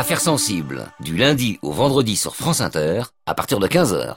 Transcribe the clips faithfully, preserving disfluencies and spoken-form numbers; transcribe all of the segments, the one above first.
Affaires sensibles, du lundi au vendredi sur France Inter, à partir de quinze heures.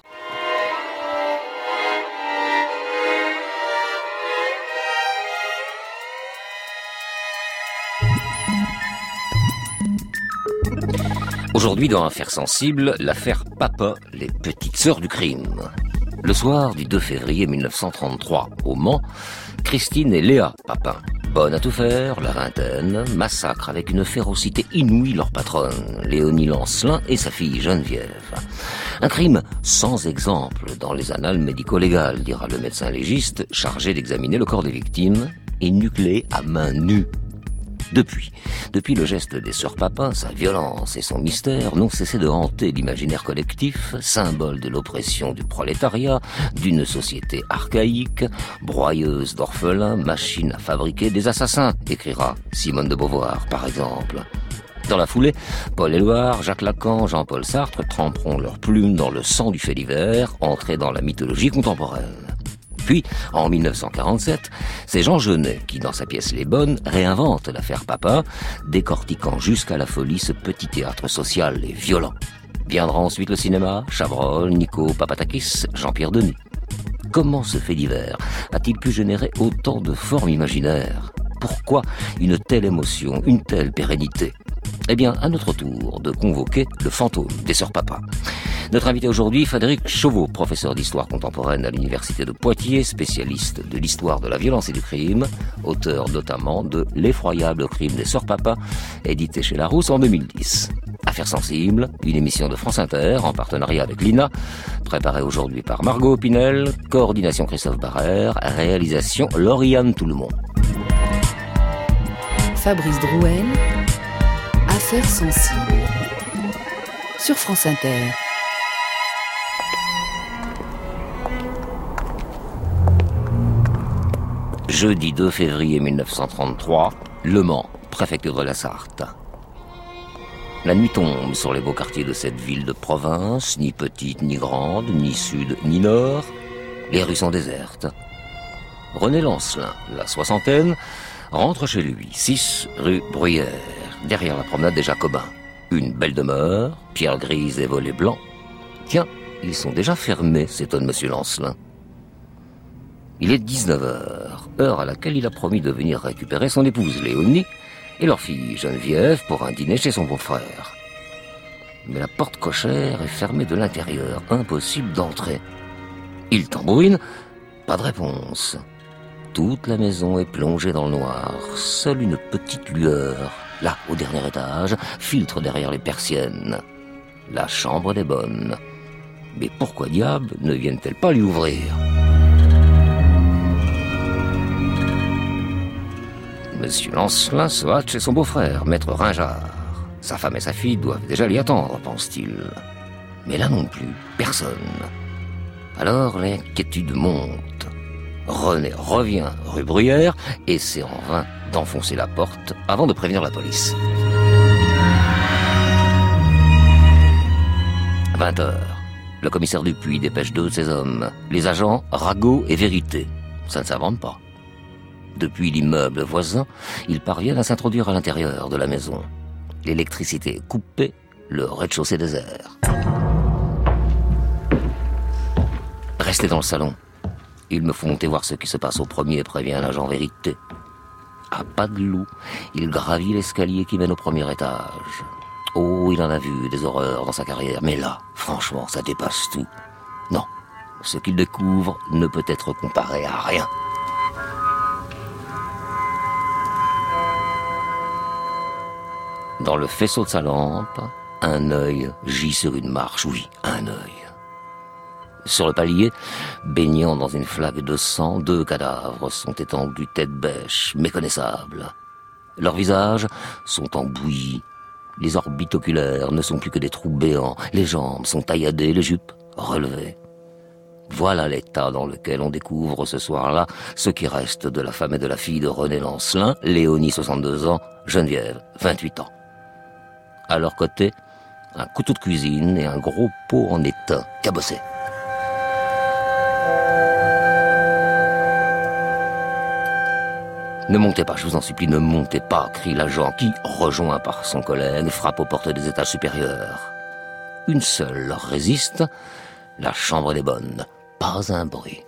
Aujourd'hui, dans Affaires sensibles, l'affaire Papin, les petites sœurs du crime. Le soir du deux février mille neuf cent trente-trois, au Mans, Christine et Léa Papin, bonnes à tout faire, la vingtaine, massacrent avec une férocité inouïe leur patronne, Léonie Lancelin, et sa fille Geneviève. Un crime sans exemple dans les annales médico-légales, dira le médecin légiste chargé d'examiner le corps des victimes, et nucléé à main nue. Depuis, depuis le geste des sœurs Papin, sa violence et son mystère n'ont cessé de hanter l'imaginaire collectif, symbole de l'oppression du prolétariat, d'une société archaïque, broyeuse d'orphelins, machine à fabriquer des assassins, écrira Simone de Beauvoir, par exemple. Dans la foulée, Paul Éluard, Jacques Lacan, Jean-Paul Sartre tremperont leurs plumes dans le sang du fait divers, entrés dans la mythologie contemporaine. Puis, en mille neuf cent quarante-sept, c'est Jean Genet qui, dans sa pièce Les Bonnes, réinvente l'affaire Papin, décortiquant jusqu'à la folie ce petit théâtre social et violent. Viendra ensuite le cinéma, Chabrol, Nico Papatakis, Jean-Pierre Denis. Comment ce fait divers a-t-il pu générer autant de formes imaginaires ? Pourquoi une telle émotion, une telle pérennité ? Eh bien, à notre tour de convoquer le fantôme des sœurs Papin. Notre invité aujourd'hui, Frédéric Chauveau, professeur d'histoire contemporaine à l'université de Poitiers, spécialiste de l'histoire de la violence et du crime, auteur notamment de L'effroyable crime des sœurs Papin, édité chez Larousse en deux mille dix. Affaires sensibles, une émission de France Inter en partenariat avec l'I N A, préparée aujourd'hui par Margot Pinel, coordination Christophe Barrère, réalisation Lauriane Tout-le-Monde. Fabrice Drouel, Affaires sensibles, sur France Inter. Jeudi deux février mille neuf cent trente-trois, Le Mans, préfecture de la Sarthe. La nuit tombe sur les beaux quartiers de cette ville de province, ni petite ni grande, ni sud ni nord. Les rues sont désertes. René Lancelin, la soixantaine, rentre chez lui, six rue Bruyère, derrière la promenade des Jacobins. Une belle demeure, pierre grise et volets blancs. Tiens, ils sont déjà fermés, s'étonne monsieur Lancelin. Il est dix-neuf heures, heure à laquelle il a promis de venir récupérer son épouse Léonie et leur fille Geneviève pour un dîner chez son beau-frère. Mais la porte cochère est fermée de l'intérieur, impossible d'entrer. Il tambouine, pas de réponse. Toute la maison est plongée dans le noir, seule une petite lueur, là, au dernier étage, filtre derrière les persiennes. La chambre des bonnes. Mais pourquoi diable ne viennent-elles pas lui ouvrir ? Monsieur Lancelin se hâte chez son beau-frère, maître Ringard. Sa femme et sa fille doivent déjà l'y attendre, pense-t-il. Mais là non plus, personne. Alors l'inquiétude monte. René revient rue Bruyère, et essaie en vain d'enfoncer la porte avant de prévenir la police. vingt heures. Le commissaire Dupuis dépêche deux de ses hommes. Les agents Ragot et Vérité. Ça ne s'invente pas. Depuis l'immeuble voisin, ils parviennent à s'introduire à l'intérieur de la maison. L'électricité est coupée, le rez-de-chaussée désert. Restez dans le salon. Il me faut monter voir ce qui se passe au premier, prévient l'agent Vérité. À pas de loup, il gravit l'escalier qui mène au premier étage. Oh, il en a vu des horreurs dans sa carrière, mais là, franchement, ça dépasse tout. Non, ce qu'il découvre ne peut être comparé à rien. Dans le faisceau de sa lampe, un œil gît sur une marche, oui, un œil. Sur le palier, baignant dans une flaque de sang, deux cadavres sont étendus tête bêche, méconnaissables. Leurs visages sont embouillis. Les orbites oculaires ne sont plus que des trous béants. Les jambes sont tailladées, les jupes relevées. Voilà l'état dans lequel on découvre ce soir-là ce qui reste de la femme et de la fille de René Lancelin, Léonie, soixante-deux ans, Geneviève, vingt-huit ans. À leur côté, un couteau de cuisine et un gros pot en étain cabossé. Ne montez pas, je vous en supplie, ne montez pas, crie l'agent qui, rejoint par son collègue, frappe aux portes des étages supérieurs. Une seule leur résiste, la chambre des bonnes. Pas un bruit.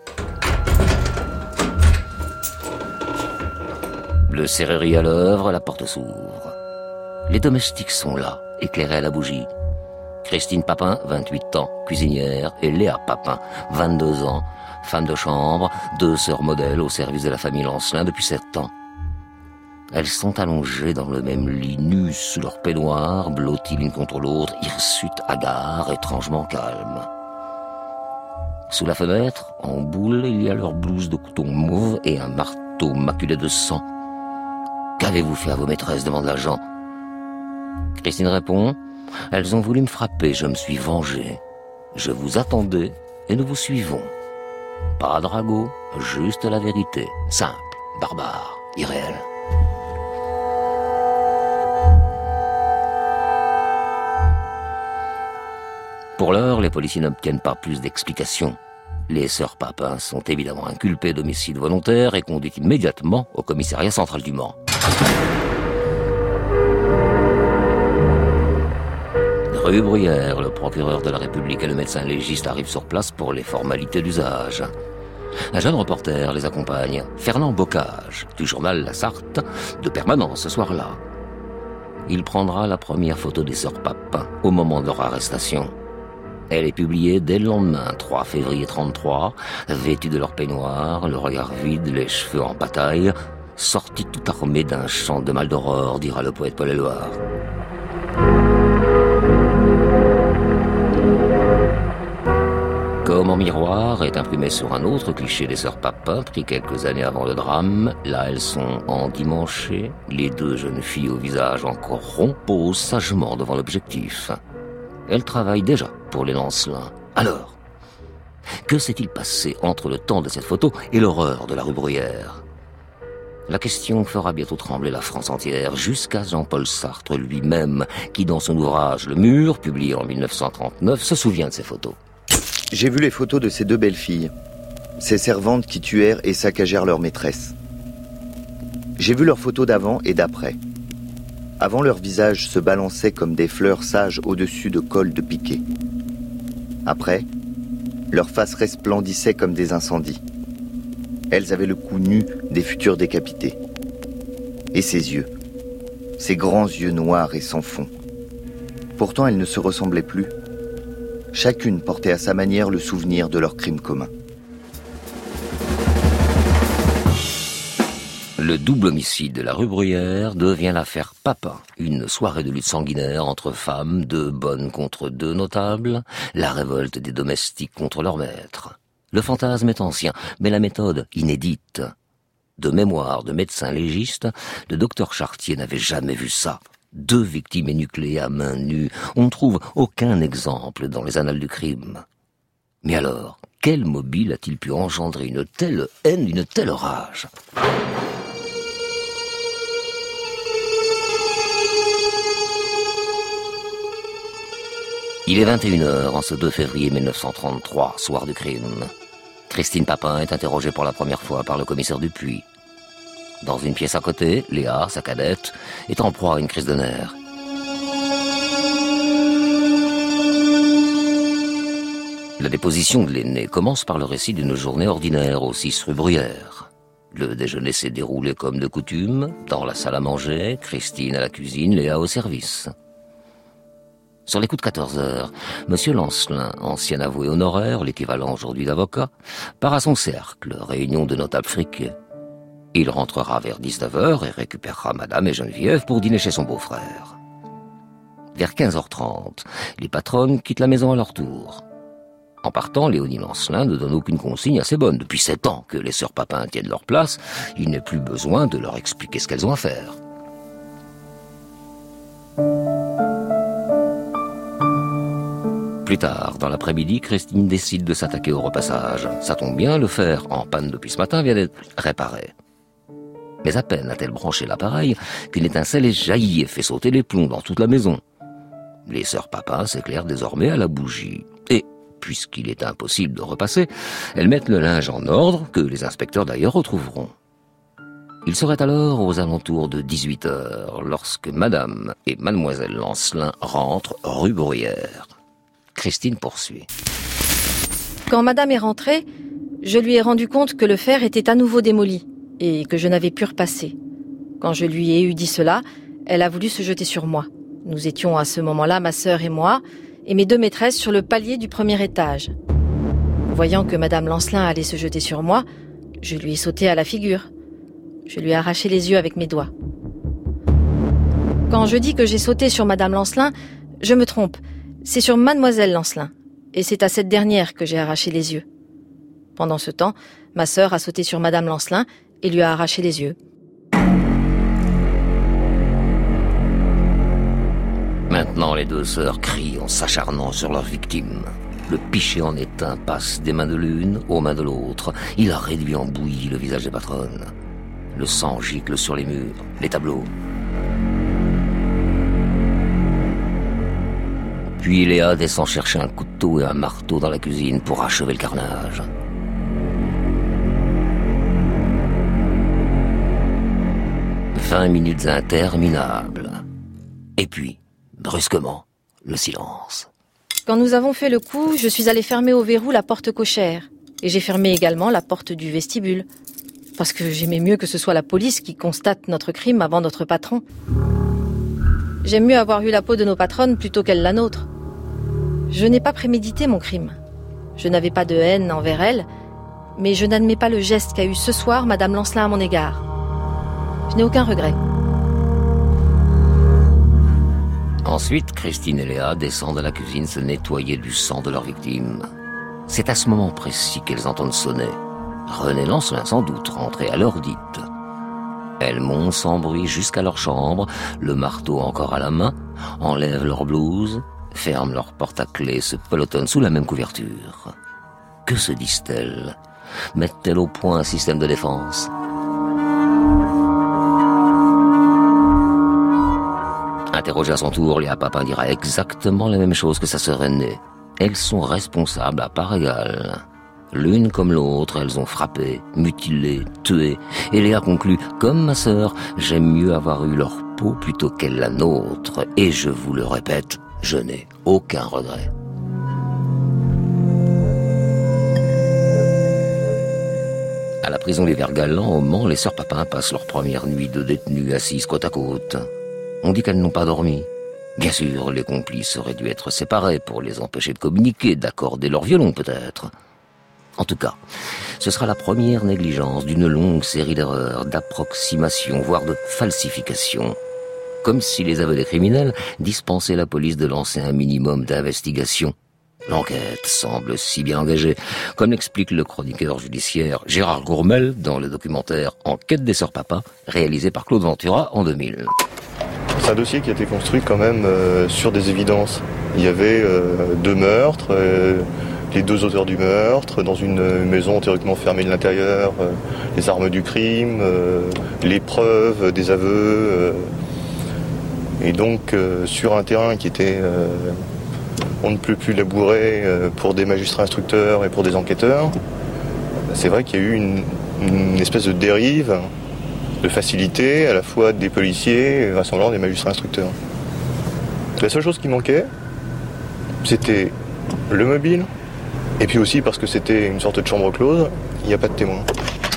Le serrurier à l'œuvre, la porte s'ouvre. Les domestiques sont là, éclairés à la bougie. Christine Papin, vingt-huit ans, cuisinière, et Léa Papin, vingt-deux ans, femme de chambre, deux sœurs modèles au service de la famille Lancelin depuis sept ans. Elles sont allongées dans le même lit, nues sous leur peignoir, blotties l'une contre l'autre, hirsutes, hagards, étrangement calmes. Sous la fenêtre, en boule, il y a leur blouse de coton mauve et un marteau maculé de sang. « Qu'avez-vous fait à vos maîtresses ?» demande l'agent. Christine répond « Elles ont voulu me frapper, je me suis vengé. Je vous attendais et nous vous suivons. Pas de ragot, juste la vérité. Simple, barbare, irréel. » Pour l'heure, les policiers n'obtiennent pas plus d'explications. Les sœurs Papin sont évidemment inculpées d'homicide volontaire et conduites immédiatement au commissariat central du Mans. Rue Bruyère, le procureur de la République et le médecin légiste arrivent sur place pour les formalités d'usage. Un jeune reporter les accompagne, Fernand Bocage, du journal La Sarthe, de permanence ce soir-là. Il prendra la première photo des sœurs Papin au moment de leur arrestation. Elle est publiée dès le lendemain, trois février trente-trois, vêtues de leur peignoir, le regard vide, les cheveux en bataille, sorties tout armées d'un chant de Maldoror, dira le poète Paul Éluard. Comme en miroir est imprimé sur un autre cliché des sœurs Papin, pris quelques années avant le drame, là elles sont endimanchées, les deux jeunes filles au visage encore rond posent sagement devant l'objectif. Elles travaillent déjà pour les Lancelin. Alors, que s'est-il passé entre le temps de cette photo et l'horreur de la rue Bruyère ? La question fera bientôt trembler la France entière, jusqu'à Jean-Paul Sartre lui-même, qui dans son ouvrage Le Mur, publié en mille neuf cent trente-neuf, se souvient de ces photos. J'ai vu les photos de ces deux belles filles, ces servantes qui tuèrent et saccagèrent leur maîtresse. J'ai vu leurs photos d'avant et d'après. Avant, leurs visages se balançaient comme des fleurs sages au-dessus de cols de piquet. Après, leurs faces resplendissaient comme des incendies. Elles avaient le cou nu des futurs décapités. Et ses yeux, ces grands yeux noirs et sans fond. Pourtant, elles ne se ressemblaient plus. Chacune portait à sa manière le souvenir de leur crime commun. Le double homicide de la rue Bruyère devient l'affaire Papin, une soirée de lutte sanguinaire entre femmes, deux bonnes contre deux notables, la révolte des domestiques contre leur maître. Le fantasme est ancien, mais la méthode inédite. De mémoire de médecin légiste, le docteur Chartier n'avait jamais vu ça. Deux victimes énucléées à main nue, on ne trouve aucun exemple dans les annales du crime. Mais alors, quel mobile a-t-il pu engendrer une telle haine, une telle rage ? Il est vingt et une heures en ce deux février mille neuf cent trente-trois, soir du crime. Christine Papin est interrogée pour la première fois par le commissaire Dupuis. Dans une pièce à côté, Léa, sa cadette, est en proie à une crise de nerfs. La déposition de l'aînée commence par le récit d'une journée ordinaire au six rue Bruyère. Le déjeuner s'est déroulé comme de coutume, dans la salle à manger, Christine à la cuisine, Léa au service. Sur les coups de quatorze heures, Monsieur Lancelin, ancien avoué honoraire, l'équivalent aujourd'hui d'avocat, part à son cercle, réunion de notables friqués. Il rentrera vers dix-neuf heures et récupérera Madame et Geneviève pour dîner chez son beau-frère. Vers quinze heures trente, les patronnes quittent la maison à leur tour. En partant, Léonie Lancelin ne donne aucune consigne assez bonne. Depuis sept ans que les sœurs Papin tiennent leur place, il n'est plus besoin de leur expliquer ce qu'elles ont à faire. Plus tard, dans l'après-midi, Christine décide de s'attaquer au repassage. Ça tombe bien, le fer, en panne depuis ce matin, vient d'être réparé. Mais à peine a-t-elle branché l'appareil qu'une étincelle est jaillie et fait sauter les plombs dans toute la maison. Les sœurs Papin s'éclairent désormais à la bougie. Et, puisqu'il est impossible de repasser, elles mettent le linge en ordre, que les inspecteurs d'ailleurs retrouveront. Il serait alors aux alentours de dix-huit heures lorsque Madame et Mademoiselle Lancelin rentrent rue Bruyère. Christine poursuit. Quand Madame est rentrée, je lui ai rendu compte que le fer était à nouveau démoli et que je n'avais pu repasser. Quand je lui ai eu dit cela, elle a voulu se jeter sur moi. Nous étions à ce moment-là, ma sœur et moi, et mes deux maîtresses sur le palier du premier étage. Voyant que Madame Lancelin allait se jeter sur moi, je lui ai sauté à la figure. Je lui ai arraché les yeux avec mes doigts. Quand je dis que j'ai sauté sur Madame Lancelin, je me trompe. C'est sur Mademoiselle Lancelin. Et c'est à cette dernière que j'ai arraché les yeux. Pendant ce temps, ma sœur a sauté sur Madame Lancelin et lui a arraché les yeux. Maintenant, les deux sœurs crient en s'acharnant sur leur victime. Le pichet en étain passe des mains de l'une aux mains de l'autre. Il a réduit en bouillie le visage des patronnes. Le sang gicle sur les murs, les tableaux. Puis Léa descend chercher un couteau et un marteau dans la cuisine pour achever le carnage. Vingt minutes interminables. Et puis, brusquement, le silence. Quand nous avons fait le coup, je suis allée fermer au verrou la porte cochère. Et j'ai fermé également la porte du vestibule. Parce que j'aimais mieux que ce soit la police qui constate notre crime avant notre patron. J'aime mieux avoir eu la peau de nos patronnes plutôt qu'elle la nôtre. Je n'ai pas prémédité mon crime. Je n'avais pas de haine envers elle, mais je n'admets pas le geste qu'a eu ce soir Madame Lancelin à mon égard. Je n'ai aucun regret. Ensuite, Christine et Léa descendent à la cuisine se nettoyer du sang de leur victime. C'est à ce moment précis qu'elles entendent sonner. René Lancelin, sans doute, rentré à l'heure dite. Elles montent sans bruit jusqu'à leur chambre, le marteau encore à la main, enlèvent leur blouse, ferment leur porte à clé, se pelotonnent sous la même couverture. Que se disent-elles? Mettent-elles au point un système de défense? Interrogée à son tour, Léa Papin dira exactement la même chose que sa sœur aînée. Elles sont responsables à part égale. L'une comme l'autre, elles ont frappé, mutilé, tué. Et Léa conclut, comme ma sœur, j'aime mieux avoir eu leur peau plutôt qu'elle la nôtre. Et je vous le répète, je n'ai aucun regret. À la prison des Verts-Galants, au Mans, les sœurs Papin passent leur première nuit de détenues assises côte à côte. On dit qu'elles n'ont pas dormi. Bien sûr, les complices auraient dû être séparés pour les empêcher de communiquer, d'accorder leur violon peut-être. En tout cas, ce sera la première négligence d'une longue série d'erreurs, d'approximations, voire de falsifications. Comme si les aveux des criminels dispensaient la police de lancer un minimum d'investigation. L'enquête semble si bien engagée, comme l'explique le chroniqueur judiciaire Gérard Gourmel dans le documentaire Enquête des sœurs Papin, réalisé par Claude Ventura en deux mille. C'est un dossier qui a été construit quand même euh, sur des évidences. Il y avait euh, deux meurtres, euh, les deux auteurs du meurtre, dans une maison théoriquement fermée de l'intérieur, euh, les armes du crime, euh, les preuves des aveux. Euh, et donc euh, sur un terrain qui était euh, on ne peut plus labouré euh, pour des magistrats instructeurs et pour des enquêteurs, c'est vrai qu'il y a eu une, une espèce de dérive de facilité à la fois des policiers rassemblant des magistrats instructeurs. La seule chose qui manquait, c'était le mobile, et puis aussi parce que c'était une sorte de chambre close, il n'y a pas de témoin.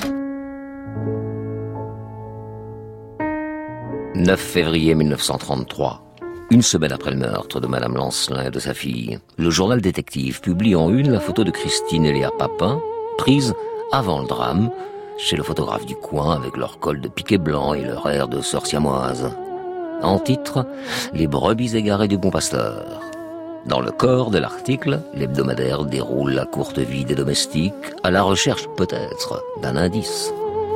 neuf février mille neuf cent trente-trois, une semaine après le meurtre de Madame Lancelin et de sa fille, le journal Détective publie en une la photo de Christine et Léa Papin, prise avant le drame, chez le photographe du coin avec leur col de piqué blanc et leur air de sœur siamoise. En titre, les brebis égarées du bon pasteur. Dans le corps de l'article, l'hebdomadaire déroule la courte vie des domestiques à la recherche peut-être d'un indice.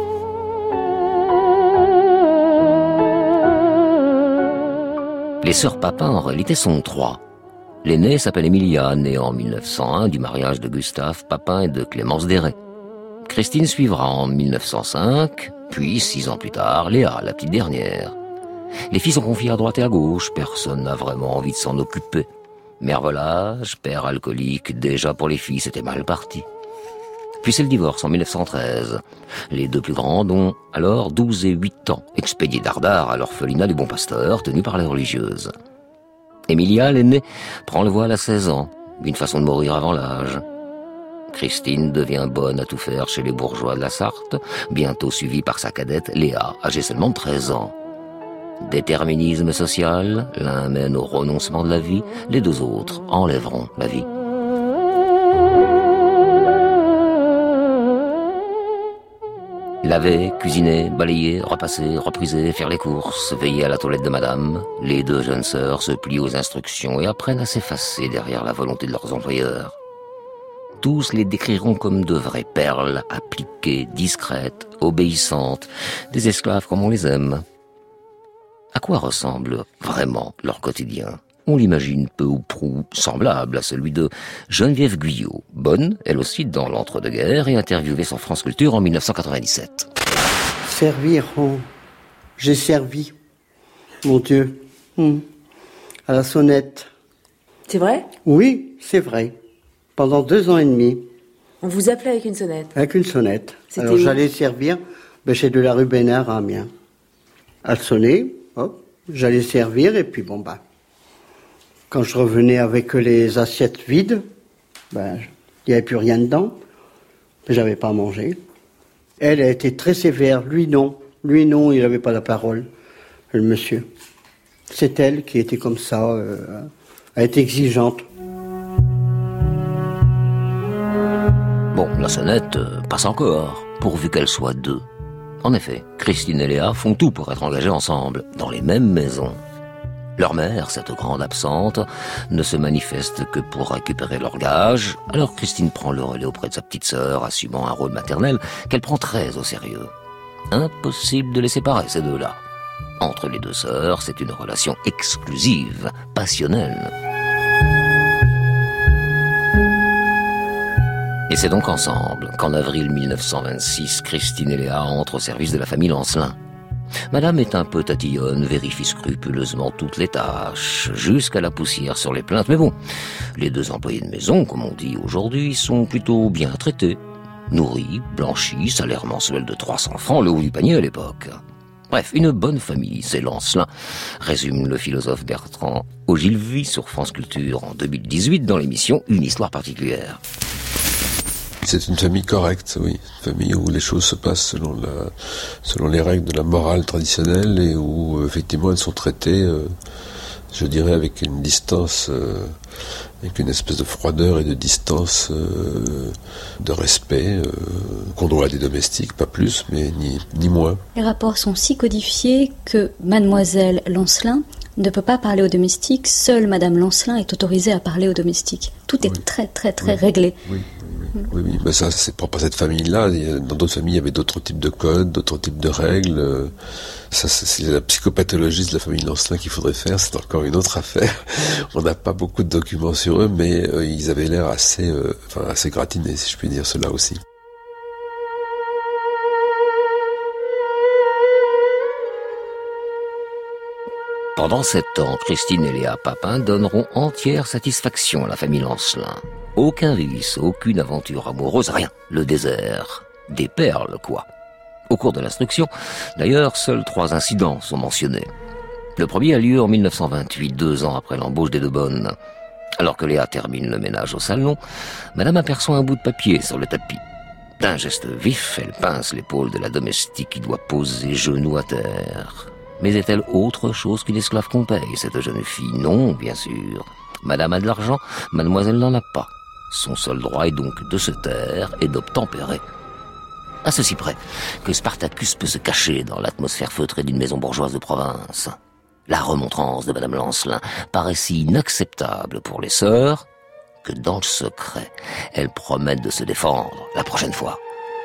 Les sœurs Papin en réalité sont trois. L'aînée s'appelle Emilia, née en mille neuf cent un du mariage de Gustave Papin et de Clémence Déret. Christine suivra en mille neuf cent cinq, puis six ans plus tard, Léa, la petite dernière. Les filles sont confiées à droite et à gauche, personne n'a vraiment envie de s'en occuper. Mère volage, père alcoolique, déjà pour les filles c'était mal parti. Puis c'est le divorce en mille neuf cent treize. Les deux plus grandes ont alors douze et huit ans, expédiés dardard à l'orphelinat du Bon Pasteur, tenu par les religieuses. Emilia, l'aînée, prend le voile à seize ans, une façon de mourir avant l'âge. Christine devient bonne à tout faire chez les bourgeois de la Sarthe, bientôt suivie par sa cadette Léa, âgée seulement de treize ans. Déterminisme social, l'un mène au renoncement de la vie, les deux autres enlèveront la vie. Laver, cuisiner, balayer, repasser, repriser, faire les courses, veiller à la toilette de madame, les deux jeunes sœurs se plient aux instructions et apprennent à s'effacer derrière la volonté de leurs employeurs. Tous les décriront comme de vraies perles, appliquées, discrètes, obéissantes, des esclaves comme on les aime. À quoi ressemble vraiment leur quotidien ? On l'imagine peu ou prou semblable à celui de Geneviève Guyot, bonne, elle aussi, dans l'entre-deux-guerres et interviewée sur France Culture en mille neuf cent quatre-vingt-dix-sept. Servir, oh. J'ai servi, mon Dieu, hum. à la sonnette. C'est vrai ? Oui, c'est vrai. Pendant deux ans et demi. On vous appelait avec une sonnette ? Avec une sonnette. C'était Alors où ? j'allais servir ben, chez de la rue Bénard à Amiens. Elle sonnait, hop, j'allais servir et puis bon bah. Quand je revenais avec les assiettes vides, ben, il n'y avait plus rien dedans. J'avais pas à manger. Elle a été très sévère. Lui, non. Lui, non, il n'avait pas la parole, le monsieur. C'est elle qui était comme ça. Euh, elle était exigeante. Bon, la sonnette euh, passe encore, pourvu qu'elle soit deux. En effet, Christine et Léa font tout pour être engagées ensemble, dans les mêmes maisons. Leur mère, cette grande absente, ne se manifeste que pour récupérer leur gage, alors Christine prend le relais auprès de sa petite sœur, assumant un rôle maternel qu'elle prend très au sérieux. Impossible de les séparer, ces deux-là. Entre les deux sœurs, c'est une relation exclusive, passionnelle. Et c'est donc ensemble qu'en avril mille neuf cent vingt-six, Christine et Léa entrent au service de la famille Lancelin. Madame est un peu tatillonne, vérifie scrupuleusement toutes les tâches, jusqu'à la poussière sur les plaintes. Mais bon, les deux employés de maison, comme on dit aujourd'hui, sont plutôt bien traités. Nourris, blanchis, salaire mensuel de trois cents francs, le haut du panier à l'époque. Bref, une bonne famille, c'est Lancelin, résume le philosophe Bertrand Ogilvy sur France Culture en deux mille dix-huit dans l'émission Une histoire particulière. C'est une famille correcte, oui. Une famille où les choses se passent selon la, selon les règles de la morale traditionnelle et où, euh, effectivement, elles sont traitées, euh, je dirais, avec une distance, euh, avec une espèce de froideur et de distance, euh, de respect, euh, qu'on doit à des domestiques, pas plus, mais ni, ni moins. Les rapports sont si codifiés que Mademoiselle Lancelin ne peut pas parler aux domestiques. Seule Madame Lancelin est autorisée à parler aux domestiques. Tout est oui. très, très, très oui. réglé. Oui. Oui, oui, mais ça, c'est propre à cette famille-là. Dans d'autres familles, il y avait d'autres types de codes, d'autres types de règles. Ça, c'est la psychopathologie de la famille Lancelin qu'il faudrait faire. C'est encore une autre affaire. On n'a pas beaucoup de documents sur eux, mais euh, ils avaient l'air assez, euh, enfin, assez gratinés, si je puis dire cela aussi. Pendant sept ans, Christine et Léa Papin donneront entière satisfaction à la famille Lancelin. Aucun vice, aucune aventure amoureuse, rien. Le désert. Des perles, quoi. Au cours de l'instruction, d'ailleurs, seuls trois incidents sont mentionnés. Le premier a lieu en mille neuf cent vingt-huit, deux ans après l'embauche des deux bonnes. Alors que Léa termine le ménage au salon, Madame aperçoit un bout de papier sur le tapis. D'un geste vif, elle pince l'épaule de la domestique qui doit poser genoux à terre. Mais est-elle autre chose qu'une esclave qu'on paye, cette jeune fille ? Non, bien sûr. Madame a de l'argent, mademoiselle n'en a pas. Son seul droit est donc de se taire et d'obtempérer. À ceci près que Spartacus peut se cacher dans l'atmosphère feutrée d'une maison bourgeoise de province. La remontrance de Madame Lancelin paraît si inacceptable pour les sœurs que dans le secret, elles promettent de se défendre la prochaine fois.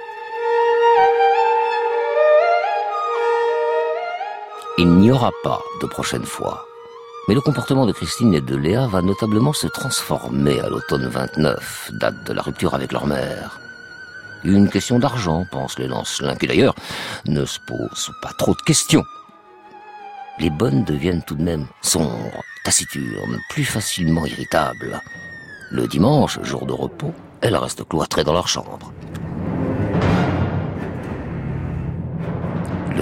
Il n'y aura pas de prochaine fois. Mais le comportement de Christine et de Léa va notablement se transformer à l'automne vingt-neuf, date de la rupture avec leur mère. Une question d'argent, pensent les Lancelin, qui d'ailleurs ne se posent pas trop de questions. Les bonnes deviennent tout de même sombres, taciturnes, plus facilement irritables. Le dimanche, jour de repos, elles restent cloîtrées dans leur chambre.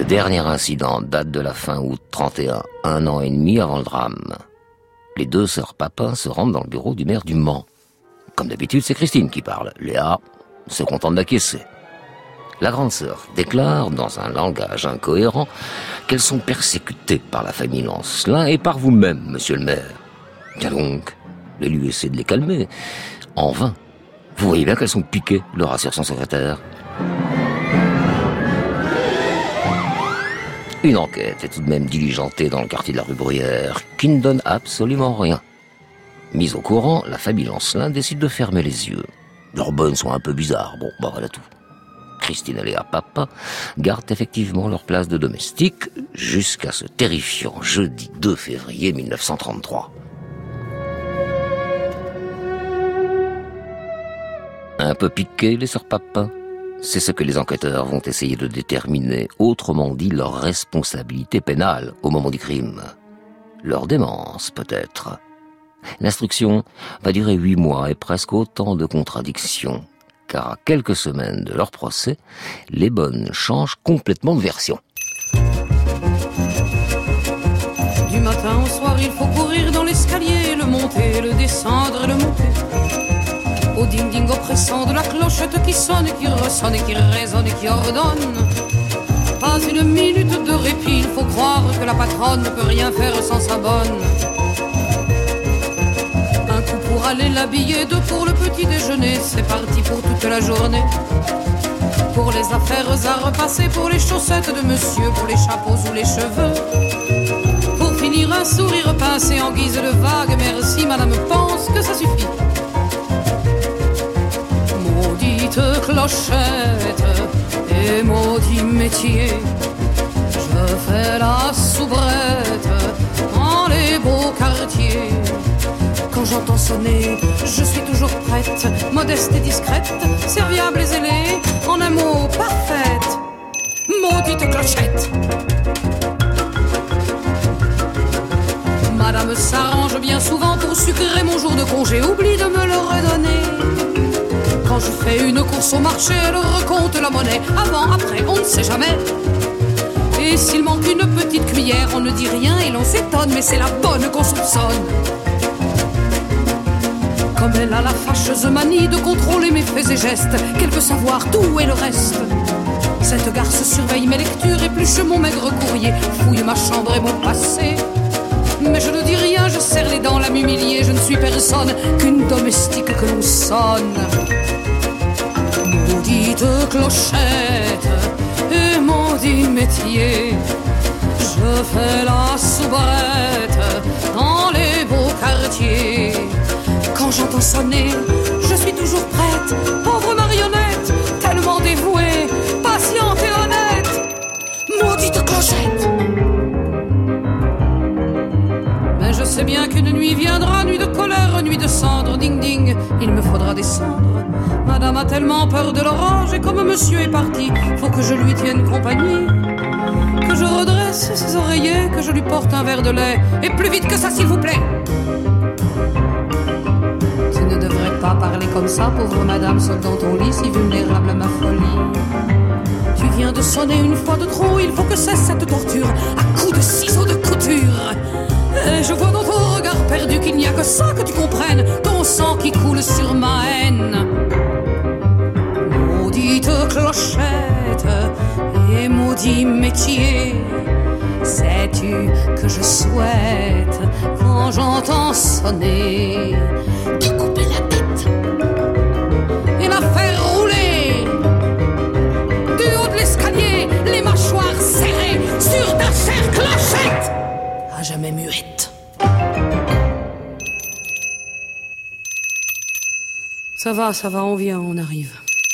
dernier incident date de la fin août trente et un, un an et demi avant le drame. Les deux sœurs Papin se rendent dans le bureau du maire du Mans. Comme d'habitude, c'est Christine qui parle. Léa se contente d'acquiescer. La grande sœur déclare, dans un langage incohérent, qu'elles sont persécutées par la famille Lancelin et par vous-même, monsieur le maire. Tiens donc, l'élu essaie de les calmer. En vain. Vous voyez bien qu'elles sont piquées, le rassure son secrétaire. Une enquête est tout de même diligentée dans le quartier de la rue Bruyère, qui ne donne absolument rien. Mise au courant, la famille Lancelin décide de fermer les yeux. Leurs bonnes sont un peu bizarres, bon, bah voilà tout. Christine et Léa Papin gardent effectivement leur place de domestique jusqu'à ce terrifiant jeudi deux février mille neuf cent trente-trois. Un peu piqués, les sœurs Papin. C'est ce que les enquêteurs vont essayer de déterminer, autrement dit leur responsabilité pénale au moment du crime. Leur démence, peut-être. L'instruction va durer huit mois et presque autant de contradictions, car à quelques semaines de leur procès, les bonnes changent complètement de version. Du matin au soir, il faut courir dans l'escalier, le monter, le descendre et le monter. Au ding-ding oppressant de la clochette qui sonne, qui ressonne et qui résonne et qui ordonne. Pas une minute de répit, il faut croire que la patronne ne peut rien faire sans sa bonne. Un coup pour aller l'habiller, deux pour le petit déjeuner, c'est parti pour toute la journée. Pour les affaires à repasser, pour les chaussettes de monsieur, pour les chapeaux ou les cheveux. Pour finir un sourire pincé en guise de vague, merci madame, pense que ça suffit. Maudite clochette et maudit métier, je fais la soubrette dans les beaux quartiers. Quand j'entends sonner, je suis toujours prête, modeste et discrète, serviable et zélée, en un mot parfaite. Maudite clochette. Madame s'arrange bien souvent pour sucrer mon jour de congé, oublie de me le redonner. Quand je fais une course au marché, elle recompte la monnaie. Avant, après, on ne sait jamais. Et s'il manque une petite cuillère, on ne dit rien et l'on s'étonne, mais c'est la bonne qu'on soupçonne. Comme elle a la fâcheuse manie de contrôler mes faits et gestes, qu'elle veut savoir tout et le reste. Cette garce surveille mes lectures, épluche mon maigre courrier, fouille ma chambre et mon passé. Mais je ne dis rien, je serre les dents, la m'humilier. Je ne suis personne qu'une domestique que l'on sonne. Maudite clochette et maudit métier, je fais la soubrette dans les beaux quartiers. Quand j'entends sonner, je suis toujours prête, pauvre marionnette, tellement dévouée, patiente et honnête. Maudite clochette. Mais je sais bien qu'une nuit viendra, nuit de colère, nuit de cendre, ding ding, il me faudra descendre. Madame a tellement peur de l'orage et comme monsieur est parti, faut que je lui tienne compagnie. Que je redresse ses oreillers, que je lui porte un verre de lait, et plus vite que ça s'il vous plaît. Tu ne devrais pas parler comme ça, pauvre madame, seule dans ton lit, si vulnérable à ma folie. Tu viens de sonner une fois de trop, il faut que cesse cette torture, à coups de ciseaux de couture. Et je vois dans ton regard perdu qu'il n'y a que ça que tu comprennes, ton sang qui coule sur ma haine. Maudite clochette et maudit métier, sais-tu que je souhaite, quand j'entends sonner, te couper la tête et la faire rouler du haut de l'escalier, les mâchoires serrées sur ta chère clochette, à jamais muette. Ça va, ça va, on vient, on arrive.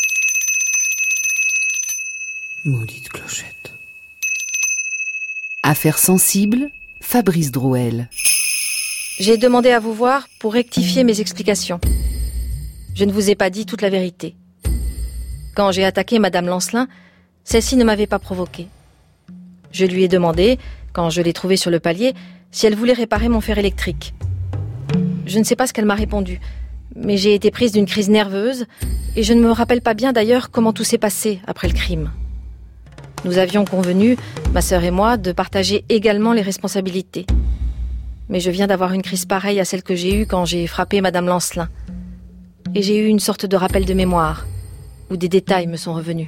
Maudite clochette. Affaire sensible, Fabrice Drouel. J'ai demandé à vous voir pour rectifier mes explications. Je ne vous ai pas dit toute la vérité. Quand j'ai attaqué Madame Lancelin, celle-ci ne m'avait pas provoqué. Je lui ai demandé, quand je l'ai trouvée sur le palier, si elle voulait réparer mon fer électrique. Je ne sais pas ce qu'elle m'a répondu, mais j'ai été prise d'une crise nerveuse et je ne me rappelle pas bien d'ailleurs comment tout s'est passé après le crime. Nous avions convenu, ma sœur et moi, de partager également les responsabilités. Mais je viens d'avoir une crise pareille à celle que j'ai eue quand j'ai frappé Madame Lancelin. Et j'ai eu une sorte de rappel de mémoire, où des détails me sont revenus.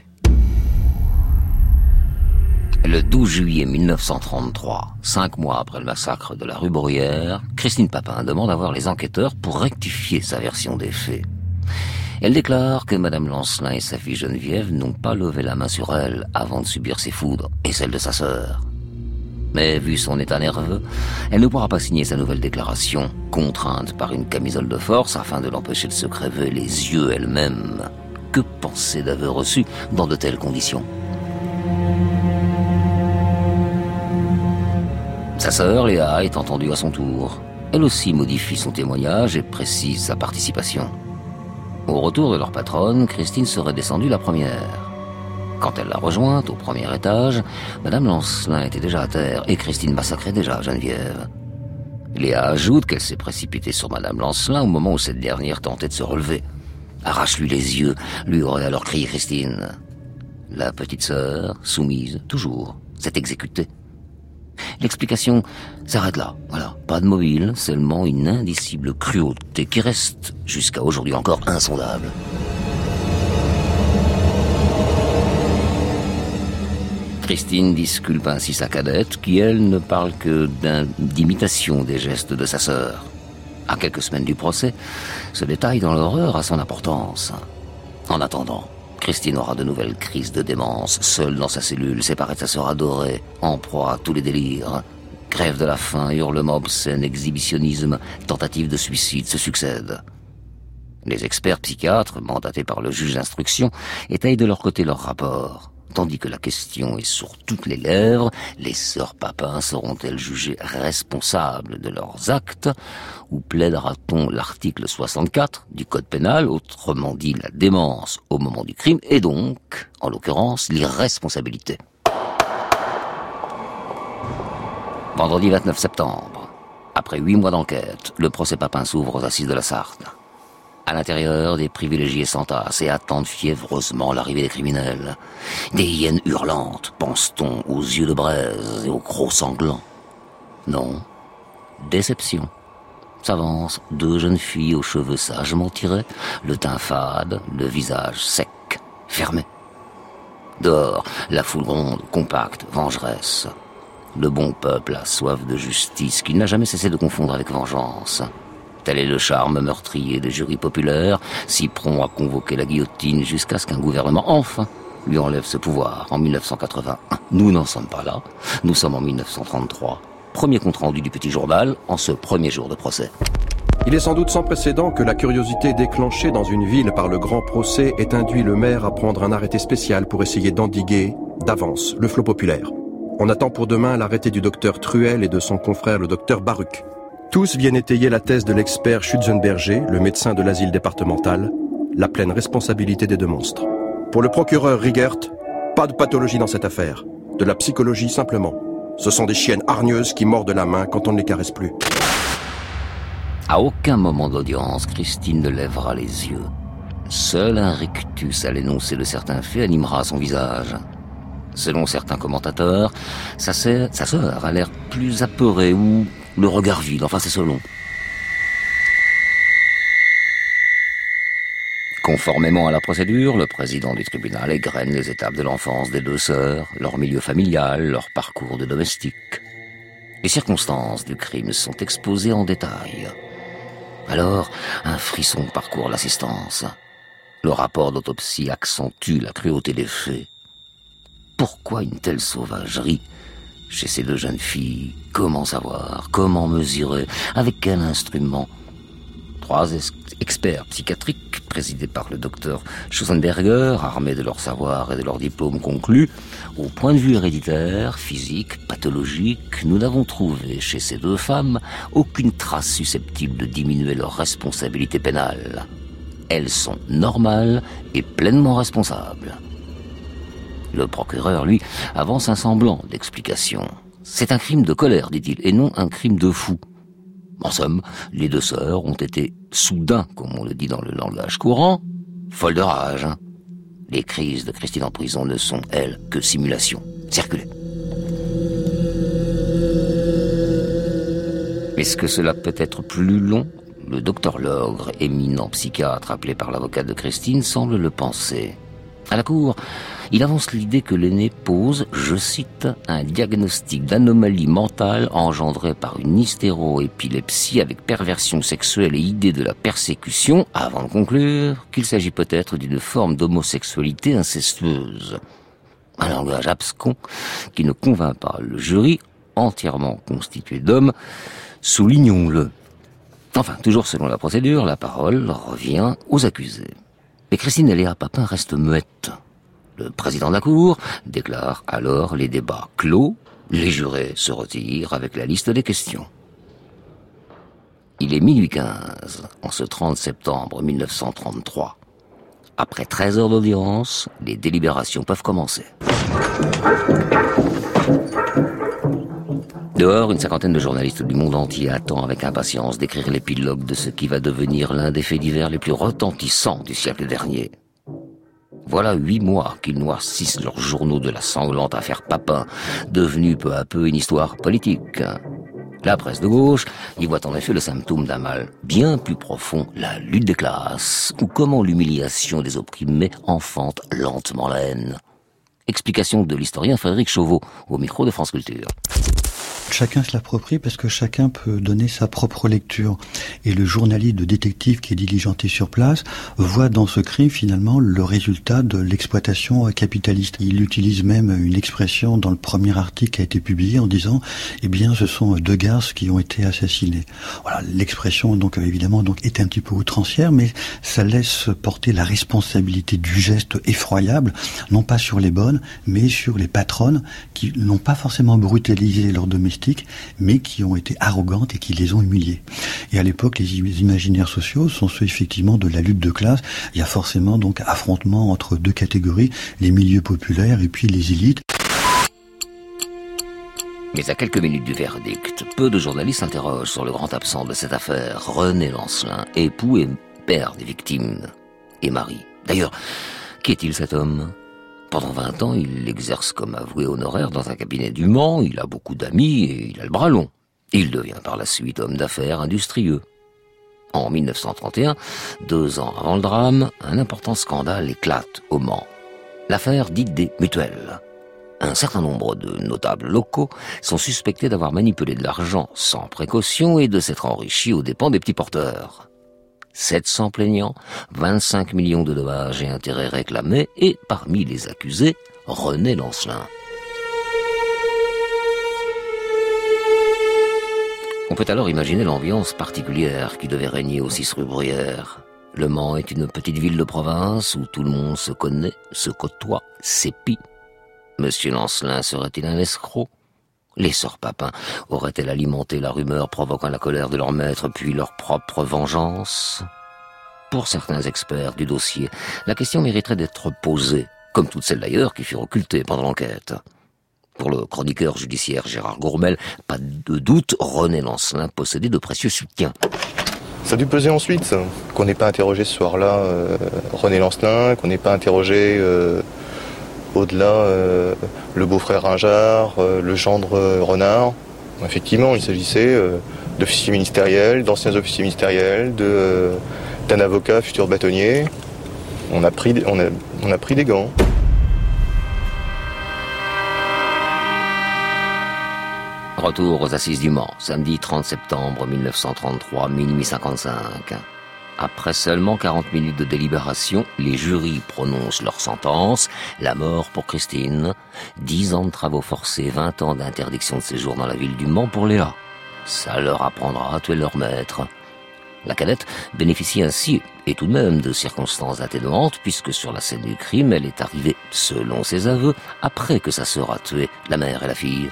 Le douze juillet mille neuf cent trente-trois, cinq mois après le massacre de la rue Bruyère, Christine Papin demande à voir les enquêteurs pour rectifier sa version des faits. Elle déclare que Madame Lancelin et sa fille Geneviève n'ont pas levé la main sur elle avant de subir ses foudres, et celle de sa sœur. Mais vu son état nerveux, elle ne pourra pas signer sa nouvelle déclaration, contrainte par une camisole de force afin de l'empêcher de se crever les yeux elle-même. Que penser d'aveux reçus dans de telles conditions ? Sa sœur, Léa, est entendue à son tour. Elle aussi modifie son témoignage et précise sa participation. Au retour de leur patronne, Christine serait descendue la première. Quand elle l'a rejointe, au premier étage, Madame Lancelin était déjà à terre et Christine massacrait déjà Geneviève. Léa ajoute qu'elle s'est précipitée sur Madame Lancelin au moment où cette dernière tentait de se relever. « Arrache-lui les yeux !» lui aurait alors crié Christine. La petite sœur, soumise, toujours, s'est exécutée. L'explication s'arrête là, voilà. Pas de mobile, seulement une indicible cruauté qui reste jusqu'à aujourd'hui encore insondable. Christine disculpe ainsi sa cadette, qui elle ne parle que d'un, d'imitation des gestes de sa sœur. À quelques semaines du procès, ce détail dans l'horreur a son importance. En attendant, Christine aura de nouvelles crises de démence, seule dans sa cellule, séparée de sa sœur adorée, en proie à tous les délires. Grève de la faim, hurlements obscènes, exhibitionnisme, tentative de suicide se succèdent. Les experts psychiatres, mandatés par le juge d'instruction, étayent de leur côté leur rapport. Tandis que la question est sur toutes les lèvres, les sœurs Papin seront-elles jugées responsables de leurs actes, ou plaidera-t-on l'article soixante-quatre du Code pénal, autrement dit la démence au moment du crime, et donc, en l'occurrence, l'irresponsabilité. Vendredi vingt-neuf septembre, après huit mois d'enquête, le procès Papin s'ouvre aux assises de la Sarthe. À l'intérieur, des privilégiés s'entassent et attendent fiévreusement l'arrivée des criminels. Des hyènes hurlantes, pense-t-on, aux yeux de braise et aux crocs sanglants. Non, déception. S'avancent deux jeunes filles aux cheveux sagement tirés, le teint fade, le visage sec, fermé. Dehors, la foule ronde, compacte, vengeresse. Le bon peuple a soif de justice qu'il n'a jamais cessé de confondre avec vengeance. Tel est le charme meurtrier des jurys populaires, si prompt à convoquer la guillotine jusqu'à ce qu'un gouvernement, enfin, lui enlève ce pouvoir en mille neuf cent quatre-vingt-un. Nous n'en sommes pas là. Nous sommes en mille neuf cent trente-trois. Premier compte-rendu du Petit Journal en ce premier jour de procès. Il est sans doute sans précédent que la curiosité déclenchée dans une ville par le grand procès ait induit le maire à prendre un arrêté spécial pour essayer d'endiguer, d'avance, le flot populaire. On attend pour demain l'arrêté du docteur Truel et de son confrère le docteur Baruch. Tous viennent étayer la thèse de l'expert Schutzenberger, le médecin de l'asile départemental, la pleine responsabilité des deux monstres. Pour le procureur Riegert, pas de pathologie dans cette affaire, de la psychologie simplement. Ce sont des chiennes hargneuses qui mordent la main quand on ne les caresse plus. À aucun moment de l'audience, Christine ne lèvera les yeux. Seul un rictus à l'énoncé de certains faits animera son visage. Selon certains commentateurs, sa sœur, sa sœur a l'air plus apeurée ou le regard vide, enfin c'est selon. Conformément à la procédure, le président du tribunal égrène les étapes de l'enfance des deux sœurs, leur milieu familial, leur parcours de domestique. Les circonstances du crime sont exposées en détail. Alors, un frisson parcourt l'assistance. Le rapport d'autopsie accentue la cruauté des faits. Pourquoi une telle sauvagerie chez ces deux jeunes filles? Comment savoir? Comment mesurer? Avec quel instrument? Trois ex- experts psychiatriques, présidés par le docteur Schutzenberger, armés de leur savoir et de leur diplôme conclus, au point de vue héréditaire, physique, pathologique, nous n'avons trouvé chez ces deux femmes aucune trace susceptible de diminuer leur responsabilité pénale. Elles sont normales et pleinement responsables. Le procureur, lui, avance un semblant d'explication. C'est un crime de colère, dit-il, et non un crime de fou. En somme, les deux sœurs ont été soudain, comme on le dit dans le langage courant, folles de rage. Les crises de Christine en prison ne sont, elles, que simulations. Circulez. Est-ce que cela peut être plus long ? Le docteur Logre, éminent psychiatre appelé par l'avocat de Christine, semble le penser. À la cour, il avance l'idée que l'aîné pose, je cite, un diagnostic d'anomalie mentale engendrée par une hystéroépilepsie avec perversion sexuelle et idée de la persécution, avant de conclure qu'il s'agit peut-être d'une forme d'homosexualité incestueuse. Un langage abscon qui ne convainc pas le jury, entièrement constitué d'hommes, soulignons-le. Enfin, toujours selon la procédure, la parole revient aux accusés. Mais Christine et Léa Papin restent muettes. Le président de la cour déclare alors les débats clos. Les jurés se retirent avec la liste des questions. Il est minuit quinze, en ce trente septembre mille neuf cent trente-trois. Après treize heures d'audience, les délibérations peuvent commencer. Dehors, une cinquantaine de journalistes du monde entier attend avec impatience d'écrire l'épilogue de ce qui va devenir l'un des faits divers les plus retentissants du siècle dernier. Voilà huit mois qu'ils noircissent leurs journaux de la sanglante affaire Papin, devenue peu à peu une histoire politique. La presse de gauche y voit en effet le symptôme d'un mal bien plus profond, la lutte des classes, ou comment l'humiliation des opprimés enfante lentement la haine. Explication de l'historien Frédéric Chauveau, au micro de France Culture. Chacun se l'approprie parce que chacun peut donner sa propre lecture. Et le journaliste de détective qui est diligenté sur place voit dans ce crime finalement le résultat de l'exploitation capitaliste. Il utilise même une expression dans le premier article qui a été publié en disant « Eh bien, ce sont deux garces qui ont été assassinés ». Voilà, l'expression donc évidemment donc est un petit peu outrancière, mais ça laisse porter la responsabilité du geste effroyable, non pas sur les bonnes, mais sur les patronnes qui n'ont pas forcément brutalisé leurs domestiques, mais qui ont été arrogantes et qui les ont humiliées. Et à l'époque, les imaginaires sociaux sont ceux effectivement de la lutte de classe. Il y a forcément donc affrontement entre deux catégories, les milieux populaires et puis les élites. Mais à quelques minutes du verdict, peu de journalistes s'interrogent sur le grand absent de cette affaire, René Lancelin, époux et père des victimes, et mari. D'ailleurs, qui est-il cet homme ? Pendant vingt ans, il exerce comme avoué honoraire dans un cabinet du Mans, il a beaucoup d'amis et il a le bras long. Il devient par la suite homme d'affaires industrieux. En mille neuf cent trente et un, deux ans avant le drame, un important scandale éclate au Mans. L'affaire dite des mutuelles. Un certain nombre de notables locaux sont suspectés d'avoir manipulé de l'argent sans précaution et de s'être enrichis aux dépens des petits porteurs. sept cents plaignants, vingt-cinq millions de dommages et intérêts réclamés, et parmi les accusés, René Lancelin. On peut alors imaginer l'ambiance particulière qui devait régner au six rue Bruyère. Le Mans est une petite ville de province où tout le monde se connaît, se côtoie, s'épie. Monsieur Lancelin serait-il un escroc ? Les sœurs Papin auraient-elles alimenté la rumeur provoquant la colère de leur maître puis leur propre vengeance ? Pour certains experts du dossier, la question mériterait d'être posée, comme toutes celles d'ailleurs qui furent occultées pendant l'enquête. Pour le chroniqueur judiciaire Gérard Gourmel, pas de doute, René Lancelin possédait de précieux soutiens. Ça a dû peser ensuite, qu'on n'ait pas interrogé ce soir-là euh, René Lancelin, qu'on n'ait pas interrogé... Euh Au-delà, euh, le beau-frère Ringard, euh, le gendre euh, Renard. Effectivement, il s'agissait euh, d'officiers ministériels, d'anciens officiers ministériels, de, euh, d'un avocat futur bâtonnier. On a pris, on a, on a pris des gants. Retour aux assises du Mans, samedi trente septembre mille neuf cent trente-trois, minuit cinquante-cinq. Après seulement quarante minutes de délibération, les jurys prononcent leur sentence, la mort pour Christine, dix ans de travaux forcés, vingt ans d'interdiction de séjour dans la ville du Mans pour Léa. Ça leur apprendra à tuer leur maître. La cadette bénéficie ainsi, et tout de même, de circonstances atténuantes, puisque sur la scène du crime, elle est arrivée, selon ses aveux, après que sa sœur a tué la mère et la fille.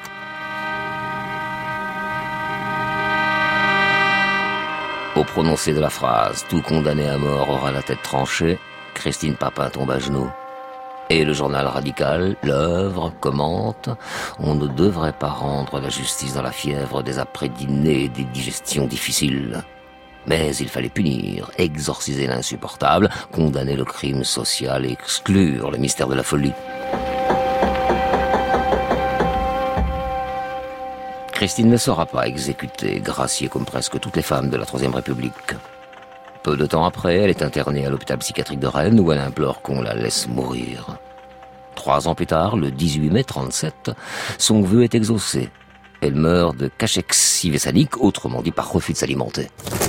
Au prononcé de la phrase « Tout condamné à mort aura la tête tranchée », Christine Papin tombe à genoux. Et le journal radical, l'œuvre, commente « On ne devrait pas rendre la justice dans la fièvre des après-dîners et des digestions difficiles ». Mais il fallait punir, exorciser l'insupportable, condamner le crime social et exclure le mystère de la folie. Christine ne sera pas exécutée, graciée comme presque toutes les femmes de la Troisième République. Peu de temps après, elle est internée à l'hôpital psychiatrique de Rennes où elle implore qu'on la laisse mourir. Trois ans plus tard, le dix-huit mai trente-sept, son vœu est exaucé. Elle meurt de cachexie vessalique, autrement dit par refus de s'alimenter.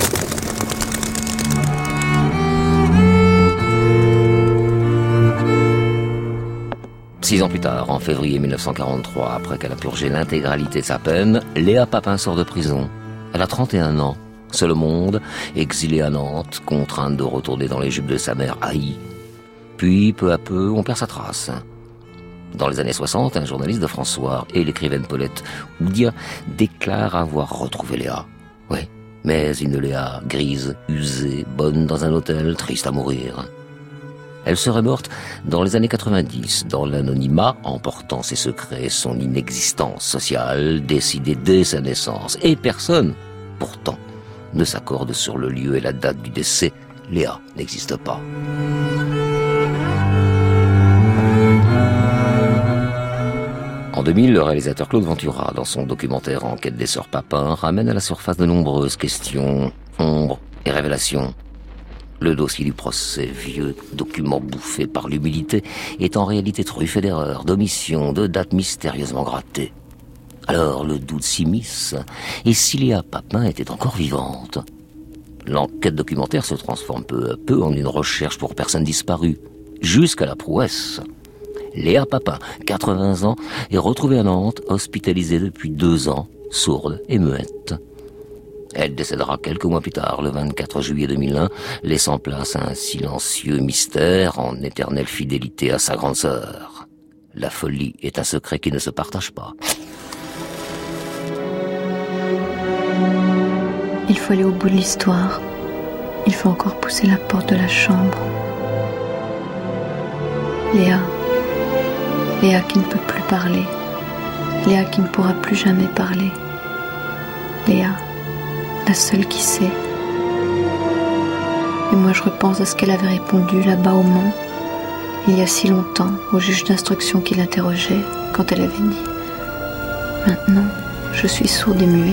Six ans plus tard, en février mille neuf cent quarante-trois, après qu'elle a purgé l'intégralité de sa peine, Léa Papin sort de prison. Elle a trente et un ans, seule au monde, exilée à Nantes, contrainte de retourner dans les jupes de sa mère haïe. Puis, peu à peu, on perd sa trace. Dans les années soixante, un journaliste de François et l'écrivaine Paulette Oudia déclare avoir retrouvé Léa. Oui, mais une Léa grise, usée, bonne dans un hôtel, triste à mourir. Elle serait morte dans les années quatre-vingt-dix, dans l'anonymat, emportant ses secrets, son inexistence sociale, décidée dès sa naissance. Et personne, pourtant, ne s'accorde sur le lieu et la date du décès. Léa n'existe pas. En deux mille, le réalisateur Claude Ventura, dans son documentaire Enquête des sœurs Papin, ramène à la surface de nombreuses questions, ombres et révélations. Le dossier du procès, vieux document bouffé par l'humilité, est en réalité truffé d'erreurs, d'omissions, de dates mystérieusement grattées. Alors le doute s'immisce, et si Léa Papin était encore vivante? L'enquête documentaire se transforme peu à peu en une recherche pour personnes disparues, jusqu'à la prouesse. Léa Papin, quatre-vingts ans, est retrouvée à Nantes, hospitalisée depuis deux ans, sourde et muette. Elle décédera quelques mois plus tard, le vingt-quatre juillet deux mille un, laissant place à un silencieux mystère en éternelle fidélité à sa grande sœur. La folie est un secret qui ne se partage pas. Il faut aller au bout de l'histoire. Il faut encore pousser la porte de la chambre. Léa. Léa qui ne peut plus parler. Léa qui ne pourra plus jamais parler. Léa. La seule qui sait. Et moi je repense à ce qu'elle avait répondu là-bas au Mans, il y a si longtemps, au juge d'instruction qui l'interrogeait, quand elle avait dit « Maintenant, je suis sourde et muette ».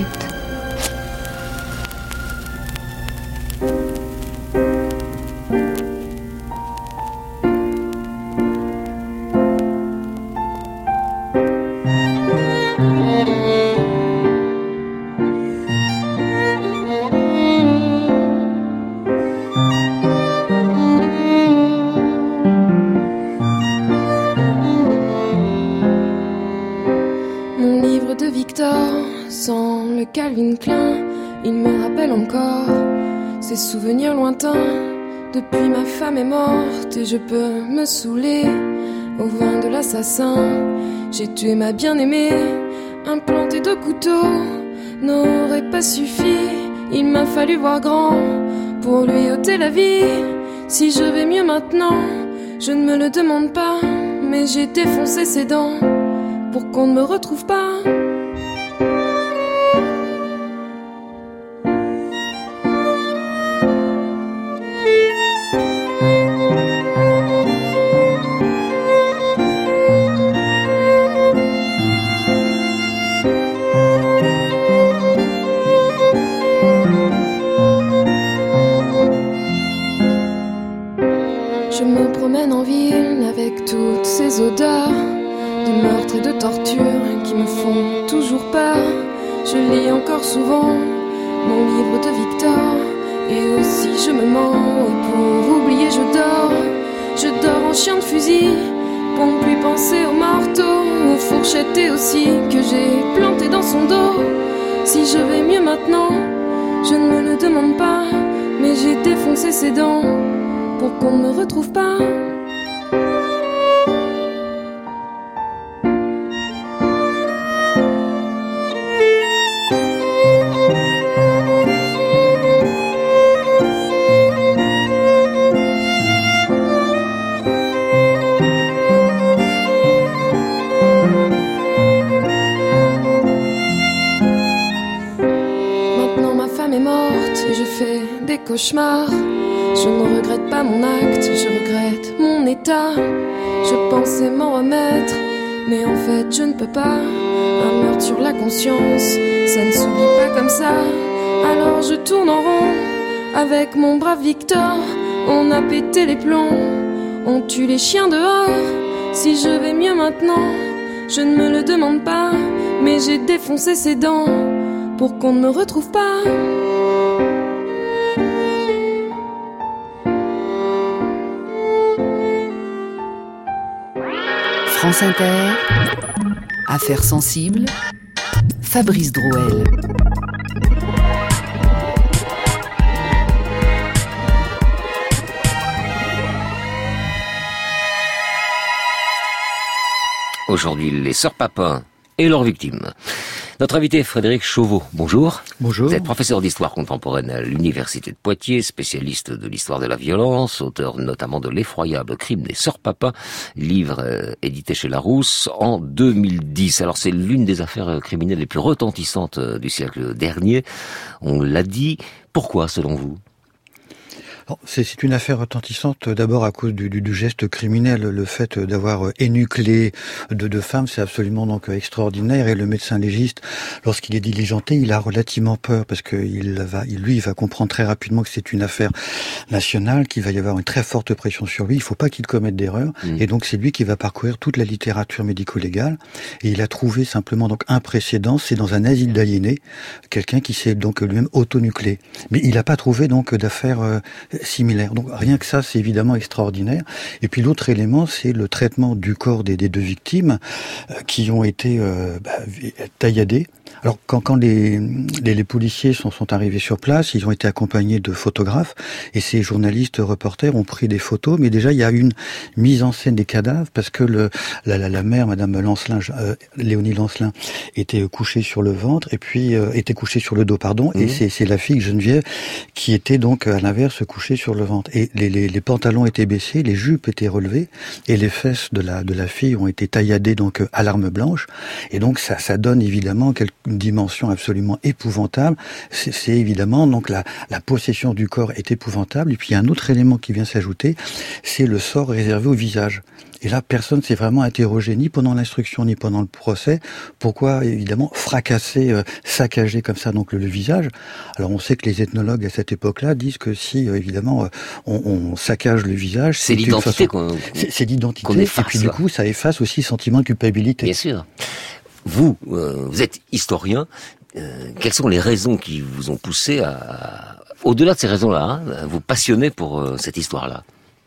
Calvin Klein, il me rappelle encore ces souvenirs lointains. Depuis ma femme est morte et je peux me saouler au vin de l'assassin. J'ai tué ma bien-aimée, implanté de couteaux n'aurait pas suffi. Il m'a fallu voir grand pour lui ôter la vie. Si je vais mieux maintenant, je ne me le demande pas, mais j'ai défoncé ses dents pour qu'on ne me retrouve pas. Je me promène en ville avec toutes ces odeurs de meurtre et de torture qui me font toujours peur. Je lis encore souvent mon livre de Victor, et aussi je me mens pour oublier je dors. Je dors en chien de fusil pour ne plus penser aux marteaux, aux fourchettes et aussi que j'ai planté dans son dos. Si je vais mieux maintenant, je ne me le demande pas, mais j'ai défoncé ses dents pour qu'on ne me retrouve pas. Maintenant ma femme est morte acte et je fais des cauchemars. Je ne regrette pas mon acte, je regrette mon état. Je pensais m'en remettre, mais en fait je ne peux pas. Un meurtre sur la conscience, ça ne s'oublie pas comme ça. Alors je tourne en rond avec mon brave Victor. On a pété les plombs, on tue les chiens dehors. Si je vais mieux maintenant, je ne me le demande pas. Mais j'ai défoncé ses dents pour qu'on ne me retrouve pas. France Inter, Affaires sensibles, Fabrice Drouel. Aujourd'hui, les sœurs Papin et leurs victimes. Notre invité est Frédéric Chauveau. Bonjour. Bonjour. Vous êtes professeur d'histoire contemporaine à l'Université de Poitiers, spécialiste de l'histoire de la violence, auteur notamment de l'effroyable crime des sœurs Papin, livre euh, édité chez Larousse en deux mille dix. Alors c'est l'une des affaires criminelles les plus retentissantes euh, du siècle dernier. On l'a dit. Pourquoi, selon vous ? C'est une affaire retentissante d'abord à cause du, du, du geste criminel. Le fait d'avoir énuclé de deux femmes, c'est absolument donc extraordinaire. Et le médecin légiste, lorsqu'il est diligenté, il a relativement peur parce que il va, lui, il va comprendre très rapidement que c'est une affaire nationale, qu'il va y avoir une très forte pression sur lui. Il ne faut pas qu'il commette d'erreur. Mmh. Et donc c'est lui qui va parcourir toute la littérature médico-légale. Et il a trouvé simplement donc un précédent, c'est dans un asile d'aliénés, quelqu'un qui s'est donc lui-même autonuclé. Mais il n'a pas trouvé donc d'affaires euh, similaire. Donc rien que ça, c'est évidemment extraordinaire. Et puis l'autre élément, c'est le traitement du corps des, des deux victimes euh, qui ont été euh, bah, tailladés. Alors quand, quand les, les, les policiers sont, sont arrivés sur place, ils ont été accompagnés de photographes et ces journalistes reporters ont pris des photos. Mais déjà, il y a une mise en scène des cadavres parce que le, la, la, la mère, Madame Lancelin, euh, Léonie Lancelin, était couchée sur le ventre et puis euh, était couchée sur le dos, pardon. Mmh. Et c'est, c'est la fille Geneviève qui était donc à l'inverse couchée sur le ventre. Et les, les, les pantalons étaient baissés, les jupes étaient relevées et les fesses de la, de la fille ont été tailladées donc à l'arme blanche. Et donc ça, ça donne évidemment quelque une dimension absolument épouvantable. C'est, c'est évidemment donc la, la possession du corps est épouvantable. Et puis il y a un autre élément qui vient s'ajouter, c'est le sort réservé au visage. Et là, personne s'est vraiment interrogé, ni pendant l'instruction, ni pendant le procès, pourquoi, évidemment, fracasser, euh, saccager comme ça donc le, le visage. Alors, on sait que les ethnologues, à cette époque-là, disent que si, euh, évidemment, euh, on, on saccage le visage... C'est, c'est l'identité façon, qu'on... C'est, c'est l'identité, qu'on efface, et puis du coup, ça efface aussi le sentiment de culpabilité. Bien sûr. Vous, euh, vous êtes historien. Euh, quelles sont les raisons qui vous ont poussé à, à au-delà de ces raisons-là, hein, à vous passionner pour euh, cette histoire-là ?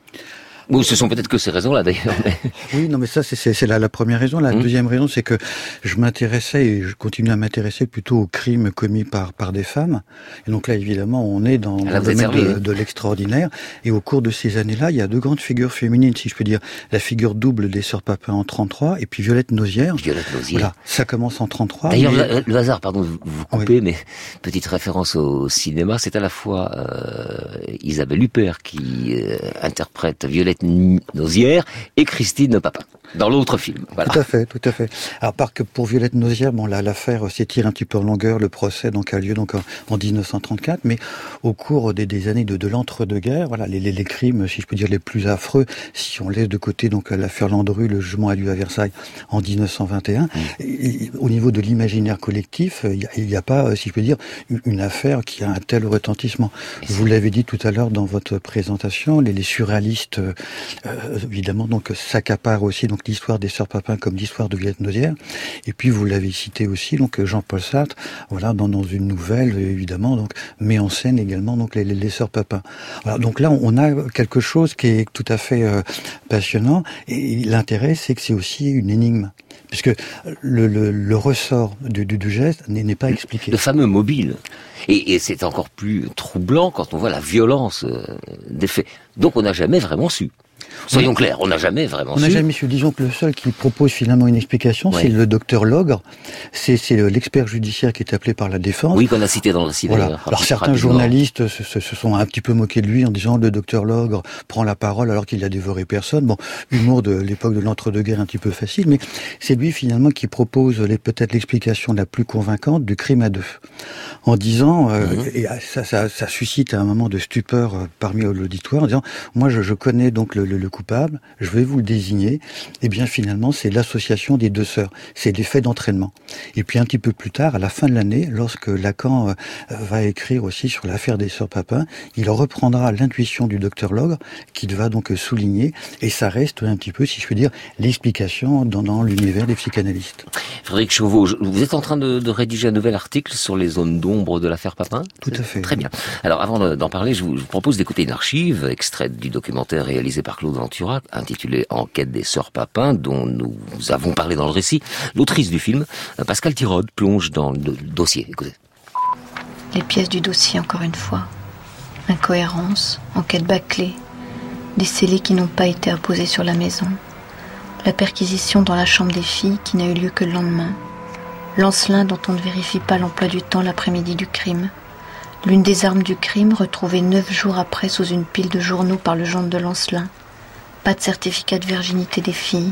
Ou ce sont peut-être que ces raisons-là, d'ailleurs. Mais... Oui, non, mais ça, c'est, c'est, c'est la, la première raison. La mmh. deuxième raison, c'est que je m'intéressais, et je continue à m'intéresser plutôt aux crimes commis par par des femmes. Et donc là, évidemment, on est dans, dans le domaine de, de l'extraordinaire. Et au cours de ces années-là, il y a deux grandes figures féminines, si je peux dire. La figure double des sœurs Papin en trente-trois, et puis Violette Nozière. Violette Nozière. Voilà, ça commence en trente-trois. D'ailleurs, mais... le, le hasard, pardon, vous, vous coupez, oui. Mais petite référence au cinéma, c'est à la fois euh, Isabelle Huppert qui euh, interprète Violette Nozière et Christine Papin dans l'autre film. Voilà. Tout à fait, tout à fait. Alors, par que pour Violette Nozière, bon, là, l'affaire s'étire un petit peu en longueur. Le procès donc a lieu donc en, en dix-neuf cent trente-quatre, mais au cours des, des années de, de l'entre-deux-guerres, voilà, les, les, les crimes, si je peux dire, les plus affreux, si on laisse de côté donc l'affaire Landru, le jugement a lieu à Versailles en dix-neuf cent vingt et un. Mmh. Et, au niveau de l'imaginaire collectif, il n'y a, a pas, si je peux dire, une affaire qui a un tel retentissement. Et vous l'avez dit tout à l'heure dans votre présentation, les, les surréalistes, euh, évidemment, donc s'accaparent aussi donc l'histoire des sœurs Papin comme l'histoire de Violette Nozière. Et puis vous l'avez cité aussi, donc Jean-Paul Sartre, voilà, dans, dans une nouvelle évidemment, donc met en scène également donc les, les, les sœurs Papin. Voilà, donc là on a quelque chose qui est tout à fait euh, passionnant. Et l'intérêt, c'est que c'est aussi une énigme. Puisque le, le, le ressort du, du, du geste n'est, n'est pas expliqué. Le fameux mobile. Et, et c'est encore plus troublant quand on voit la violence euh, des faits. Donc on n'a jamais vraiment su. Soyons oui. clairs, on n'a jamais vraiment on su. On n'a jamais su. Disons que le seul qui propose finalement une explication, ouais. c'est le docteur Logre. C'est, c'est l'expert judiciaire qui est appelé par la défense. Oui, qu'on a cité dans le récit voilà. d'ailleurs. Alors certains rapidement. journalistes se, se, se sont un petit peu moqués de lui en disant le docteur Logre prend la parole alors qu'il a dévoré personne. Bon, humour de l'époque de l'entre-deux-guerres un petit peu facile, mais c'est lui finalement qui propose les, peut-être l'explication la plus convaincante du crime à deux. En disant, euh, mmh. et ça, ça, ça suscite un moment de stupeur euh, parmi l'auditoire, en disant moi je, je connais donc le, le, le coupable, je vais vous le désigner. Et bien finalement, c'est l'association des deux sœurs, c'est l'effet d'entraînement. Et puis un petit peu plus tard, à la fin de l'année, lorsque Lacan euh, va écrire aussi sur l'affaire des sœurs Papin, il reprendra l'intuition du docteur Logre, qu'il va donc souligner, et ça reste un petit peu, si je puis dire, l'explication dans, dans l'univers des psychanalystes. Frédéric Chauveau, vous êtes en train de, de rédiger un nouvel article sur les zones d'ombre de l'affaire Papin ? Tout à fait. Très bien. Alors avant d'en parler, je vous, je vous propose d'écouter une archive extraite du documentaire réalisé par Claude Ventura, intitulé Enquête des sœurs Papin, dont nous avons parlé dans le récit. L'autrice du film, Pascal Tirode, plonge dans le dossier. Écoutez. Les pièces du dossier, encore une fois. Incohérence, enquête bâclée, des scellés qui n'ont pas été apposés sur la maison, la perquisition dans la chambre des filles qui n'a eu lieu que le lendemain, Lancelin dont on ne vérifie pas l'emploi du temps l'après-midi du crime, l'une des armes du crime retrouvée neuf jours après sous une pile de journaux par le gendre de Lancelin, pas de certificat de virginité des filles,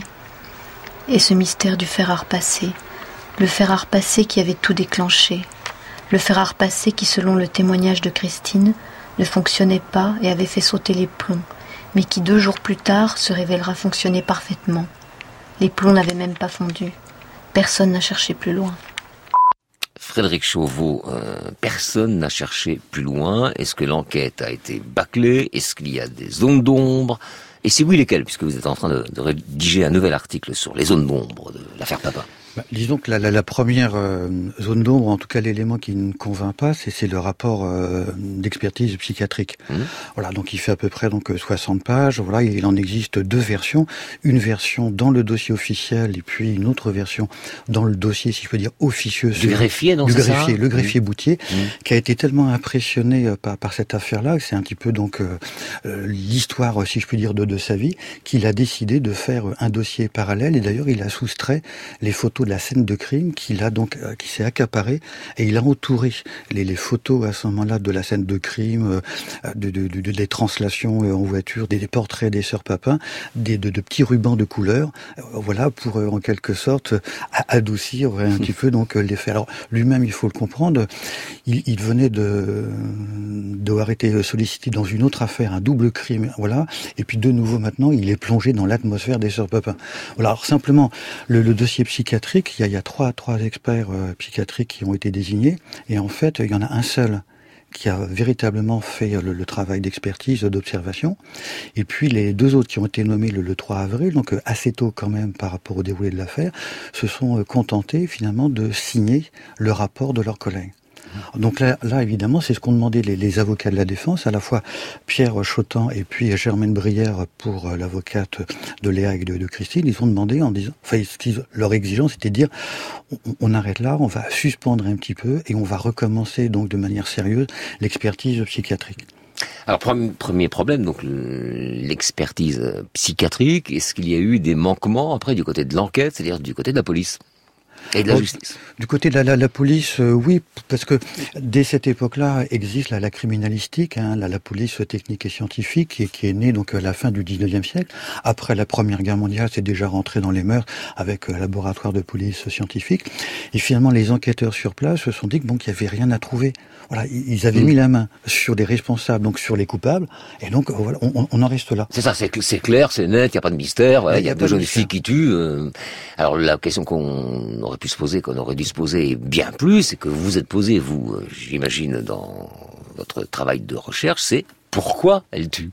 et ce mystère du fer à repasser, le fer à repasser qui avait tout déclenché, le fer à repasser qui, selon le témoignage de Christine, ne fonctionnait pas et avait fait sauter les plombs, mais qui deux jours plus tard se révélera fonctionner parfaitement. Les plombs n'avaient même pas fondu. Personne n'a cherché plus loin. Frédéric Chauveau, euh, personne n'a cherché plus loin. Est-ce que l'enquête a été bâclée ? Est-ce qu'il y a des zones d'ombre ? Et si oui, lesquelles ? Puisque vous êtes en train de, de rédiger un nouvel article sur les zones d'ombre de l'affaire Papin. Bah, disons que la, la, la première euh, zone d'ombre, en tout cas l'élément qui ne convainc pas, c'est, c'est le rapport euh, d'expertise psychiatrique. Mmh. Voilà, donc il fait à peu près donc soixante pages. Voilà, il en existe deux versions, une version dans le dossier officiel et puis une autre version dans le dossier, si je peux dire, officieux. Du greffier, non, du c'est greffier, ça le greffier mmh. Boutier, mmh. qui a été tellement impressionné euh, par, par cette affaire-là, c'est un petit peu donc euh, euh, l'histoire, si je puis dire, de, de sa vie, qu'il a décidé de faire un dossier parallèle. Et d'ailleurs, il a soustrait les photos de la scène de crime qu'il a donc, euh, qui s'est accaparé, et il a entouré les, les photos à ce moment-là de la scène de crime, euh, de, de, de, de, des translations en voiture, des, des portraits des sœurs Papin, des, de, de petits rubans de couleur, euh, voilà, pour euh, en quelque sorte adoucir un petit peu donc l'effet. Alors lui-même, il faut le comprendre, il, il venait de d'avoir été sollicité dans une autre affaire, un double crime, voilà, et puis de nouveau maintenant, il est plongé dans l'atmosphère des sœurs Papin. Voilà, alors simplement, le, le dossier psychiatrique, il y a, il y a trois, trois experts euh, psychiatriques qui ont été désignés, et en fait, il y en a un seul qui a véritablement fait le, le travail d'expertise, d'observation, et puis les deux autres qui ont été nommés le, le trois avril, donc assez tôt quand même par rapport au déroulé de l'affaire, se sont euh, contentés finalement de signer le rapport de leurs collègues. Donc là, là, évidemment, c'est ce qu'ont demandé les, les avocats de la défense, à la fois Pierre Chautan et puis Germaine Brière pour euh, l'avocate de Léa et de, de Christine. Ils ont demandé en disant, enfin, leur exigence, c'était de dire, on, on arrête là, on va suspendre un petit peu et on va recommencer donc de manière sérieuse l'expertise psychiatrique. Alors, premier problème, donc l'expertise psychiatrique. Est-ce qu'il y a eu des manquements après du côté de l'enquête, c'est-à-dire du côté de la police ? Et de la justice. Du côté de la, la, la police, euh, oui, parce que dès cette époque-là existe la, la criminalistique, hein, la, la police technique et scientifique, qui, qui est née donc à la fin du dix-neuvième siècle. Après la Première Guerre mondiale, c'est déjà rentré dans les mœurs avec un laboratoire de police scientifique. Et finalement, les enquêteurs sur place se sont dit que bon, qu'il n'y avait rien à trouver. Voilà, ils avaient mmh. mis la main sur les responsables, donc sur les coupables, et donc voilà, on, on en reste là. C'est ça, c'est, c'est clair, c'est net, il n'y a pas de mystère. Voilà, il y a, y a deux jeunes filles qui tuent. Euh, alors la question qu'on aurait pu se poser, qu'on aurait dû se poser bien plus, et que vous vous êtes posé, vous, euh, j'imagine, dans votre travail de recherche, c'est pourquoi elles tuent.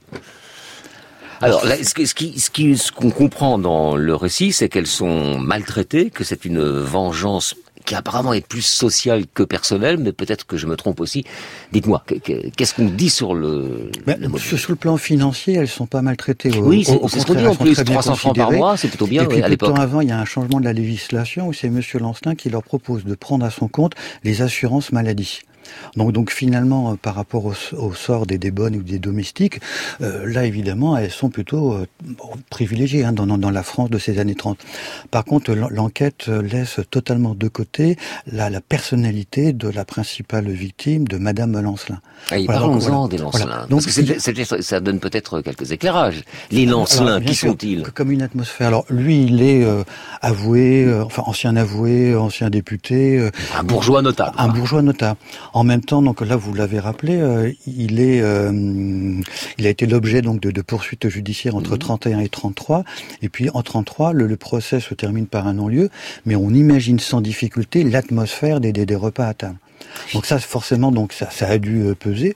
Alors, là, ce, ce, qui, ce, qui, ce qu'on comprend dans le récit, c'est qu'elles sont maltraitées, que c'est une vengeance qui apparemment est plus sociale que personnelle, mais peut-être que je me trompe aussi. Dites-moi, qu'est-ce qu'on dit sur le... Ben, le sur le plan financier, elles sont pas maltraitées. Au, oui, c'est, au, au c'est ce qu'on dit en plus, trois cents francs par mois, c'est plutôt bien. Et puis, oui, à peu de l'époque. temps avant, il y a un changement de la législation où c'est Monsieur Lancelin qui leur propose de prendre à son compte les assurances maladie. Donc, donc finalement, euh, par rapport au, au sort des, des bonnes ou des domestiques, euh, là évidemment, elles sont plutôt euh, bon, privilégiées hein, dans, dans, dans la France de ces années trente. Par contre, l'enquête laisse totalement de côté la, la personnalité de la principale victime, de Madame Lancelin. Ah, voilà, parlons-en voilà, des Lancelins. Voilà. Donc, parce que c'est, c'est, c'est, ça donne peut-être quelques éclairages. Les Lancelins, alors, qui sûr, sont-ils? Comme une atmosphère. Alors lui, il est euh, avoué, euh, enfin ancien avoué, ancien député. Euh, un bourgeois notable. Un bourgeois notable. En même temps, donc là, vous l'avez rappelé, euh, il est, euh, il a été l'objet donc de, de poursuites judiciaires entre mmh. trente et un et trente-trois. Et puis en trente-trois, le, le procès se termine par un non-lieu, mais on imagine sans difficulté l'atmosphère des, des, des repas à table. Donc ça, forcément, donc ça, ça a dû peser.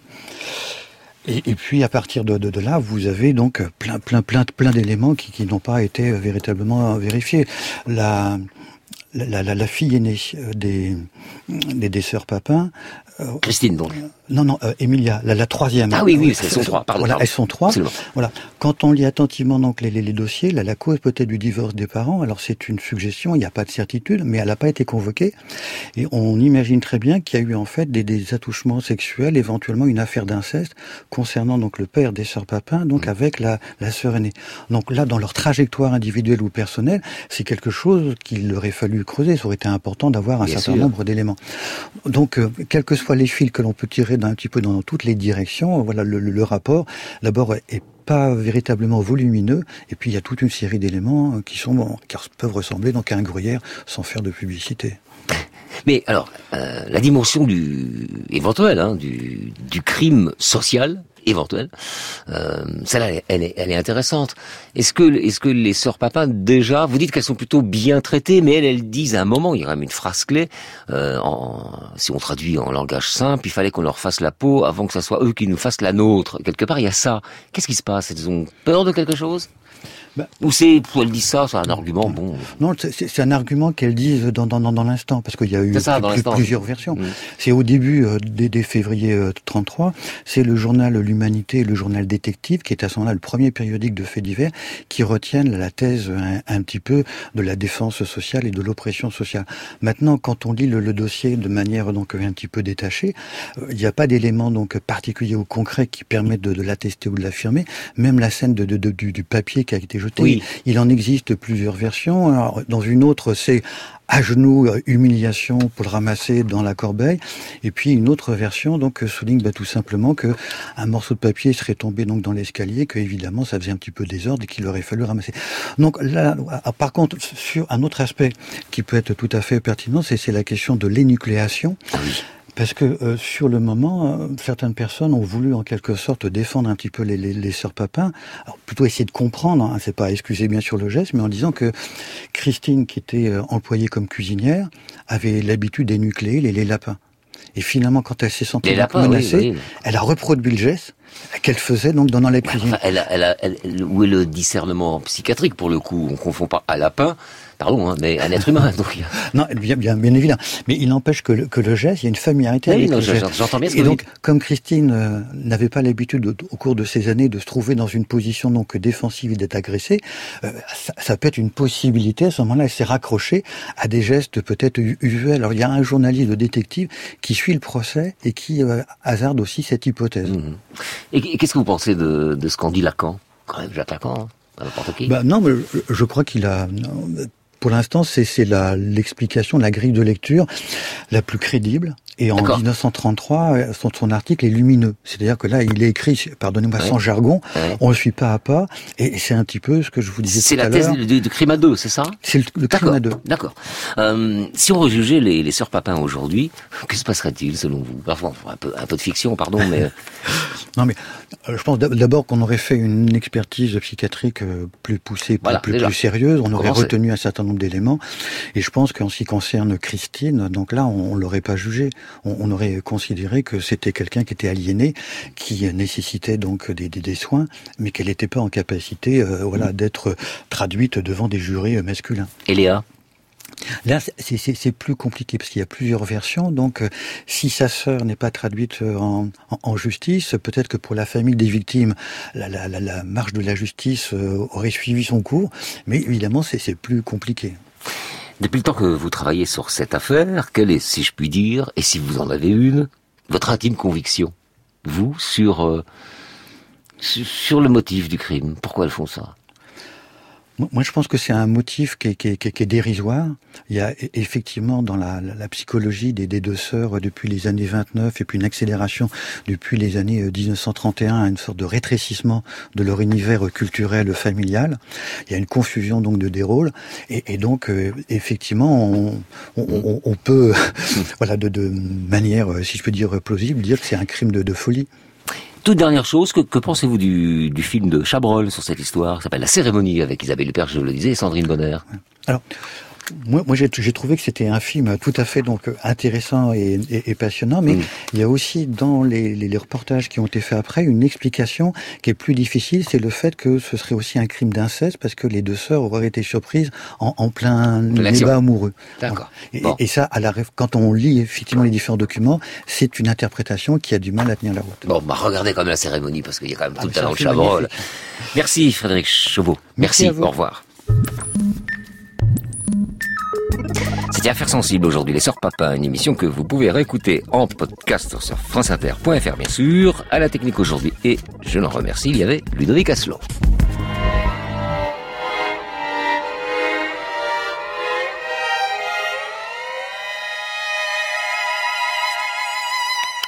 Et, et puis à partir de, de, de là, vous avez donc plein, plein, plein, plein d'éléments qui, qui n'ont pas été véritablement vérifiés. La, la, la, la fille aînée des, des, des sœurs Papin. Euh, Christine, donc. Non, non, euh, Emilia, la, la troisième. Ah oui, oui, elles sont trois, pardon. Voilà, pardon. elles sont trois. Absolument. Voilà. Quand on lit attentivement donc les, les, les dossiers, là, la cause peut-être du divorce des parents, alors c'est une suggestion, il n'y a pas de certitude, mais elle n'a pas été convoquée. Et on imagine très bien qu'il y a eu en fait des, des attouchements sexuels, éventuellement une affaire d'inceste concernant donc le père des sœurs Papin, donc mmh. avec la, la sœur aînée. Donc là, dans leur trajectoire individuelle ou personnelle, c'est quelque chose qu'il aurait fallu creuser. Ça aurait été important d'avoir un bien certain sûr. nombre d'éléments. Donc, euh, quels que soient les fils que l'on peut tirer d'un petit peu dans toutes les directions, voilà, le, le, le rapport, d'abord, est pas véritablement volumineux, et puis il y a toute une série d'éléments qui sont, bon, qui peuvent ressembler donc à un gruyère sans faire de publicité. Mais alors, euh, la dimension du éventuelle, hein, du, du crime social éventuel, euh, celle-là, elle est, elle est intéressante. Est-ce que, est-ce que les sœurs Papin, déjà, vous dites qu'elles sont plutôt bien traitées, mais elles, elles disent à un moment, il y a même une phrase clé, euh, en, si on traduit en langage simple, il fallait qu'on leur fasse la peau avant que ce soit eux qui nous fassent la nôtre. Quelque part, il y a ça. Qu'est-ce qui se passe? Elles ont peur de quelque chose? Bah, Ou c'est, elle dit ça, c'est un argument, bon. Non, c'est, c'est un argument qu'elle disent dans, dans, dans l'instant, parce qu'il y a eu ça, plus, plusieurs versions. Mmh. C'est au début, euh, dès, dès février euh, trente-trois, c'est le journal L'Humanité et le journal Détective, qui est à ce moment-là le premier périodique de faits divers, qui retiennent la thèse un, un petit peu de la défense sociale et de l'oppression sociale. Maintenant, quand on lit le, le dossier de manière donc un petit peu détachée, il euh, n'y a pas d'éléments donc particuliers ou concrets qui permettent de, de l'attester ou de l'affirmer. Même la scène de, de, de, du, du papier qui a été Oui. Il en existe plusieurs versions. Alors, dans une autre, c'est à genoux, humiliation pour le ramasser dans la corbeille. Et puis une autre version donc souligne bah, tout simplement que un morceau de papier serait tombé donc dans l'escalier, que évidemment ça faisait un petit peu désordre et qu'il aurait fallu ramasser. Donc là, par contre, sur un autre aspect qui peut être tout à fait pertinent, c'est, c'est la question de l'énucléation. Parce que euh, sur le moment, euh, certaines personnes ont voulu en quelque sorte défendre un petit peu les, les, les sœurs Papin, alors plutôt essayer de comprendre, hein, c'est pas excuser bien sûr le geste, mais en disant que Christine, qui était euh, employée comme cuisinière, avait l'habitude d'énucléer les, les lapins. Et finalement, quand elle s'est sentie menacée, oui, oui. elle a reproduit le geste qu'elle faisait donc dans la cuisine. Enfin, elle a, elle a, elle, où est le discernement psychiatrique pour le coup? On confond pas un lapin, pardon, hein, mais un être humain. Donc, non, bien, bien, bien évidemment. Mais il n'empêche que le, que le geste, il y a une familiarité oui, avec non, le geste. J'entends bien ce que Et vous donc, dites. comme Christine euh, n'avait pas l'habitude de, au cours de ces années de se trouver dans une position donc défensive et d'être agressée, euh, ça, ça peut être une possibilité. À ce moment-là, elle s'est raccrochée à des gestes peut-être usuels. Alors, il y a un journaliste de détective qui suit le procès et qui euh, hasarde aussi cette hypothèse. Mmh. Et qu'est-ce que vous pensez de, de ce qu'en dit Lacan? Quand même, j'attaquant, hein, n'importe qui. Bah, non, mais je, je crois qu'il a... Pour l'instant, c'est, c'est la, l'explication, la grille de lecture la plus crédible. Et en D'accord. dix-neuf cent trente-trois, son, son article est lumineux. C'est-à-dire que là, il est écrit, pardonnez-moi, ouais. sans jargon, ouais. on le suit pas à pas, et c'est un petit peu ce que je vous disais c'est tout à l'heure. C'est la thèse de, de crime à deux, c'est ça? C'est le, le crime à deux. D'accord. Euh, si on rejugeait les, les sœurs Papin aujourd'hui, que se passerait-il selon vous? Parfois, un peu, un peu de fiction, pardon, mais... non, mais euh, je pense d'abord qu'on aurait fait une expertise psychiatrique plus poussée, voilà, plus, plus sérieuse, on aurait Comment retenu c'est... un certain nombre d'éléments, et je pense qu'en ce qui concerne Christine, donc là, on, on l'aurait pas jugé. On, on aurait considéré que c'était quelqu'un qui était aliéné, qui nécessitait donc des, des, des soins, mais qu'elle n'était pas en capacité, euh, voilà, mmh. d'être traduite devant des jurés masculins. Et Léa? Là, c'est, c'est, c'est plus compliqué parce qu'il y a plusieurs versions. Donc, euh, si sa sœur n'est pas traduite en, en, en justice, peut-être que pour la famille des victimes, la, la, la, la marche de la justice euh, aurait suivi son cours. Mais évidemment, c'est, c'est plus compliqué. Depuis le temps que vous travaillez sur cette affaire, quelle est, si je puis dire, et si vous en avez une, votre intime conviction, vous, sur, euh, sur, sur le motif du crime. Pourquoi elles font ça? Moi, je pense que c'est un motif qui est, qui est, qui est, qui est dérisoire. Il y a effectivement dans la, la, la psychologie des, des deux sœurs depuis les années vingt-neuf et puis une accélération depuis les années dix-neuf cent trente et un, une sorte de rétrécissement de leur univers culturel familial. Il y a une confusion donc de des rôles et, et donc euh, effectivement on, on, on peut voilà de, de manière, si je peux dire plausible, dire que c'est un crime de, de folie. Toute dernière chose, que, que pensez-vous du, du film de Chabrol sur cette histoire, qui s'appelle La Cérémonie, avec Isabelle Huppert, je le disais, et Sandrine Bonner? Alors, moi, moi j'ai, j'ai trouvé que c'était un film tout à fait donc intéressant et, et, et passionnant, mais mmh. il y a aussi dans les, les, les reportages qui ont été faits après une explication qui est plus difficile, c'est le fait que ce serait aussi un crime d'inceste parce que les deux sœurs auraient été surprises en, en plein débat amoureux. D'accord. Et, bon. et ça, à la, quand on lit effectivement les différents documents, c'est une interprétation qui a du mal à tenir la route. Bon, bah regardez quand même La Cérémonie parce qu'il y a quand même tout le talent de Chabrol. Magnifique. Merci Frédéric Chauveau. Merci. Merci au revoir. C'était Affaires sensibles aujourd'hui, les Sœurs Papin, une émission que vous pouvez réécouter en podcast sur franceinter point f r bien sûr. À la technique aujourd'hui, et je l'en remercie, il y avait Ludovic Asselot.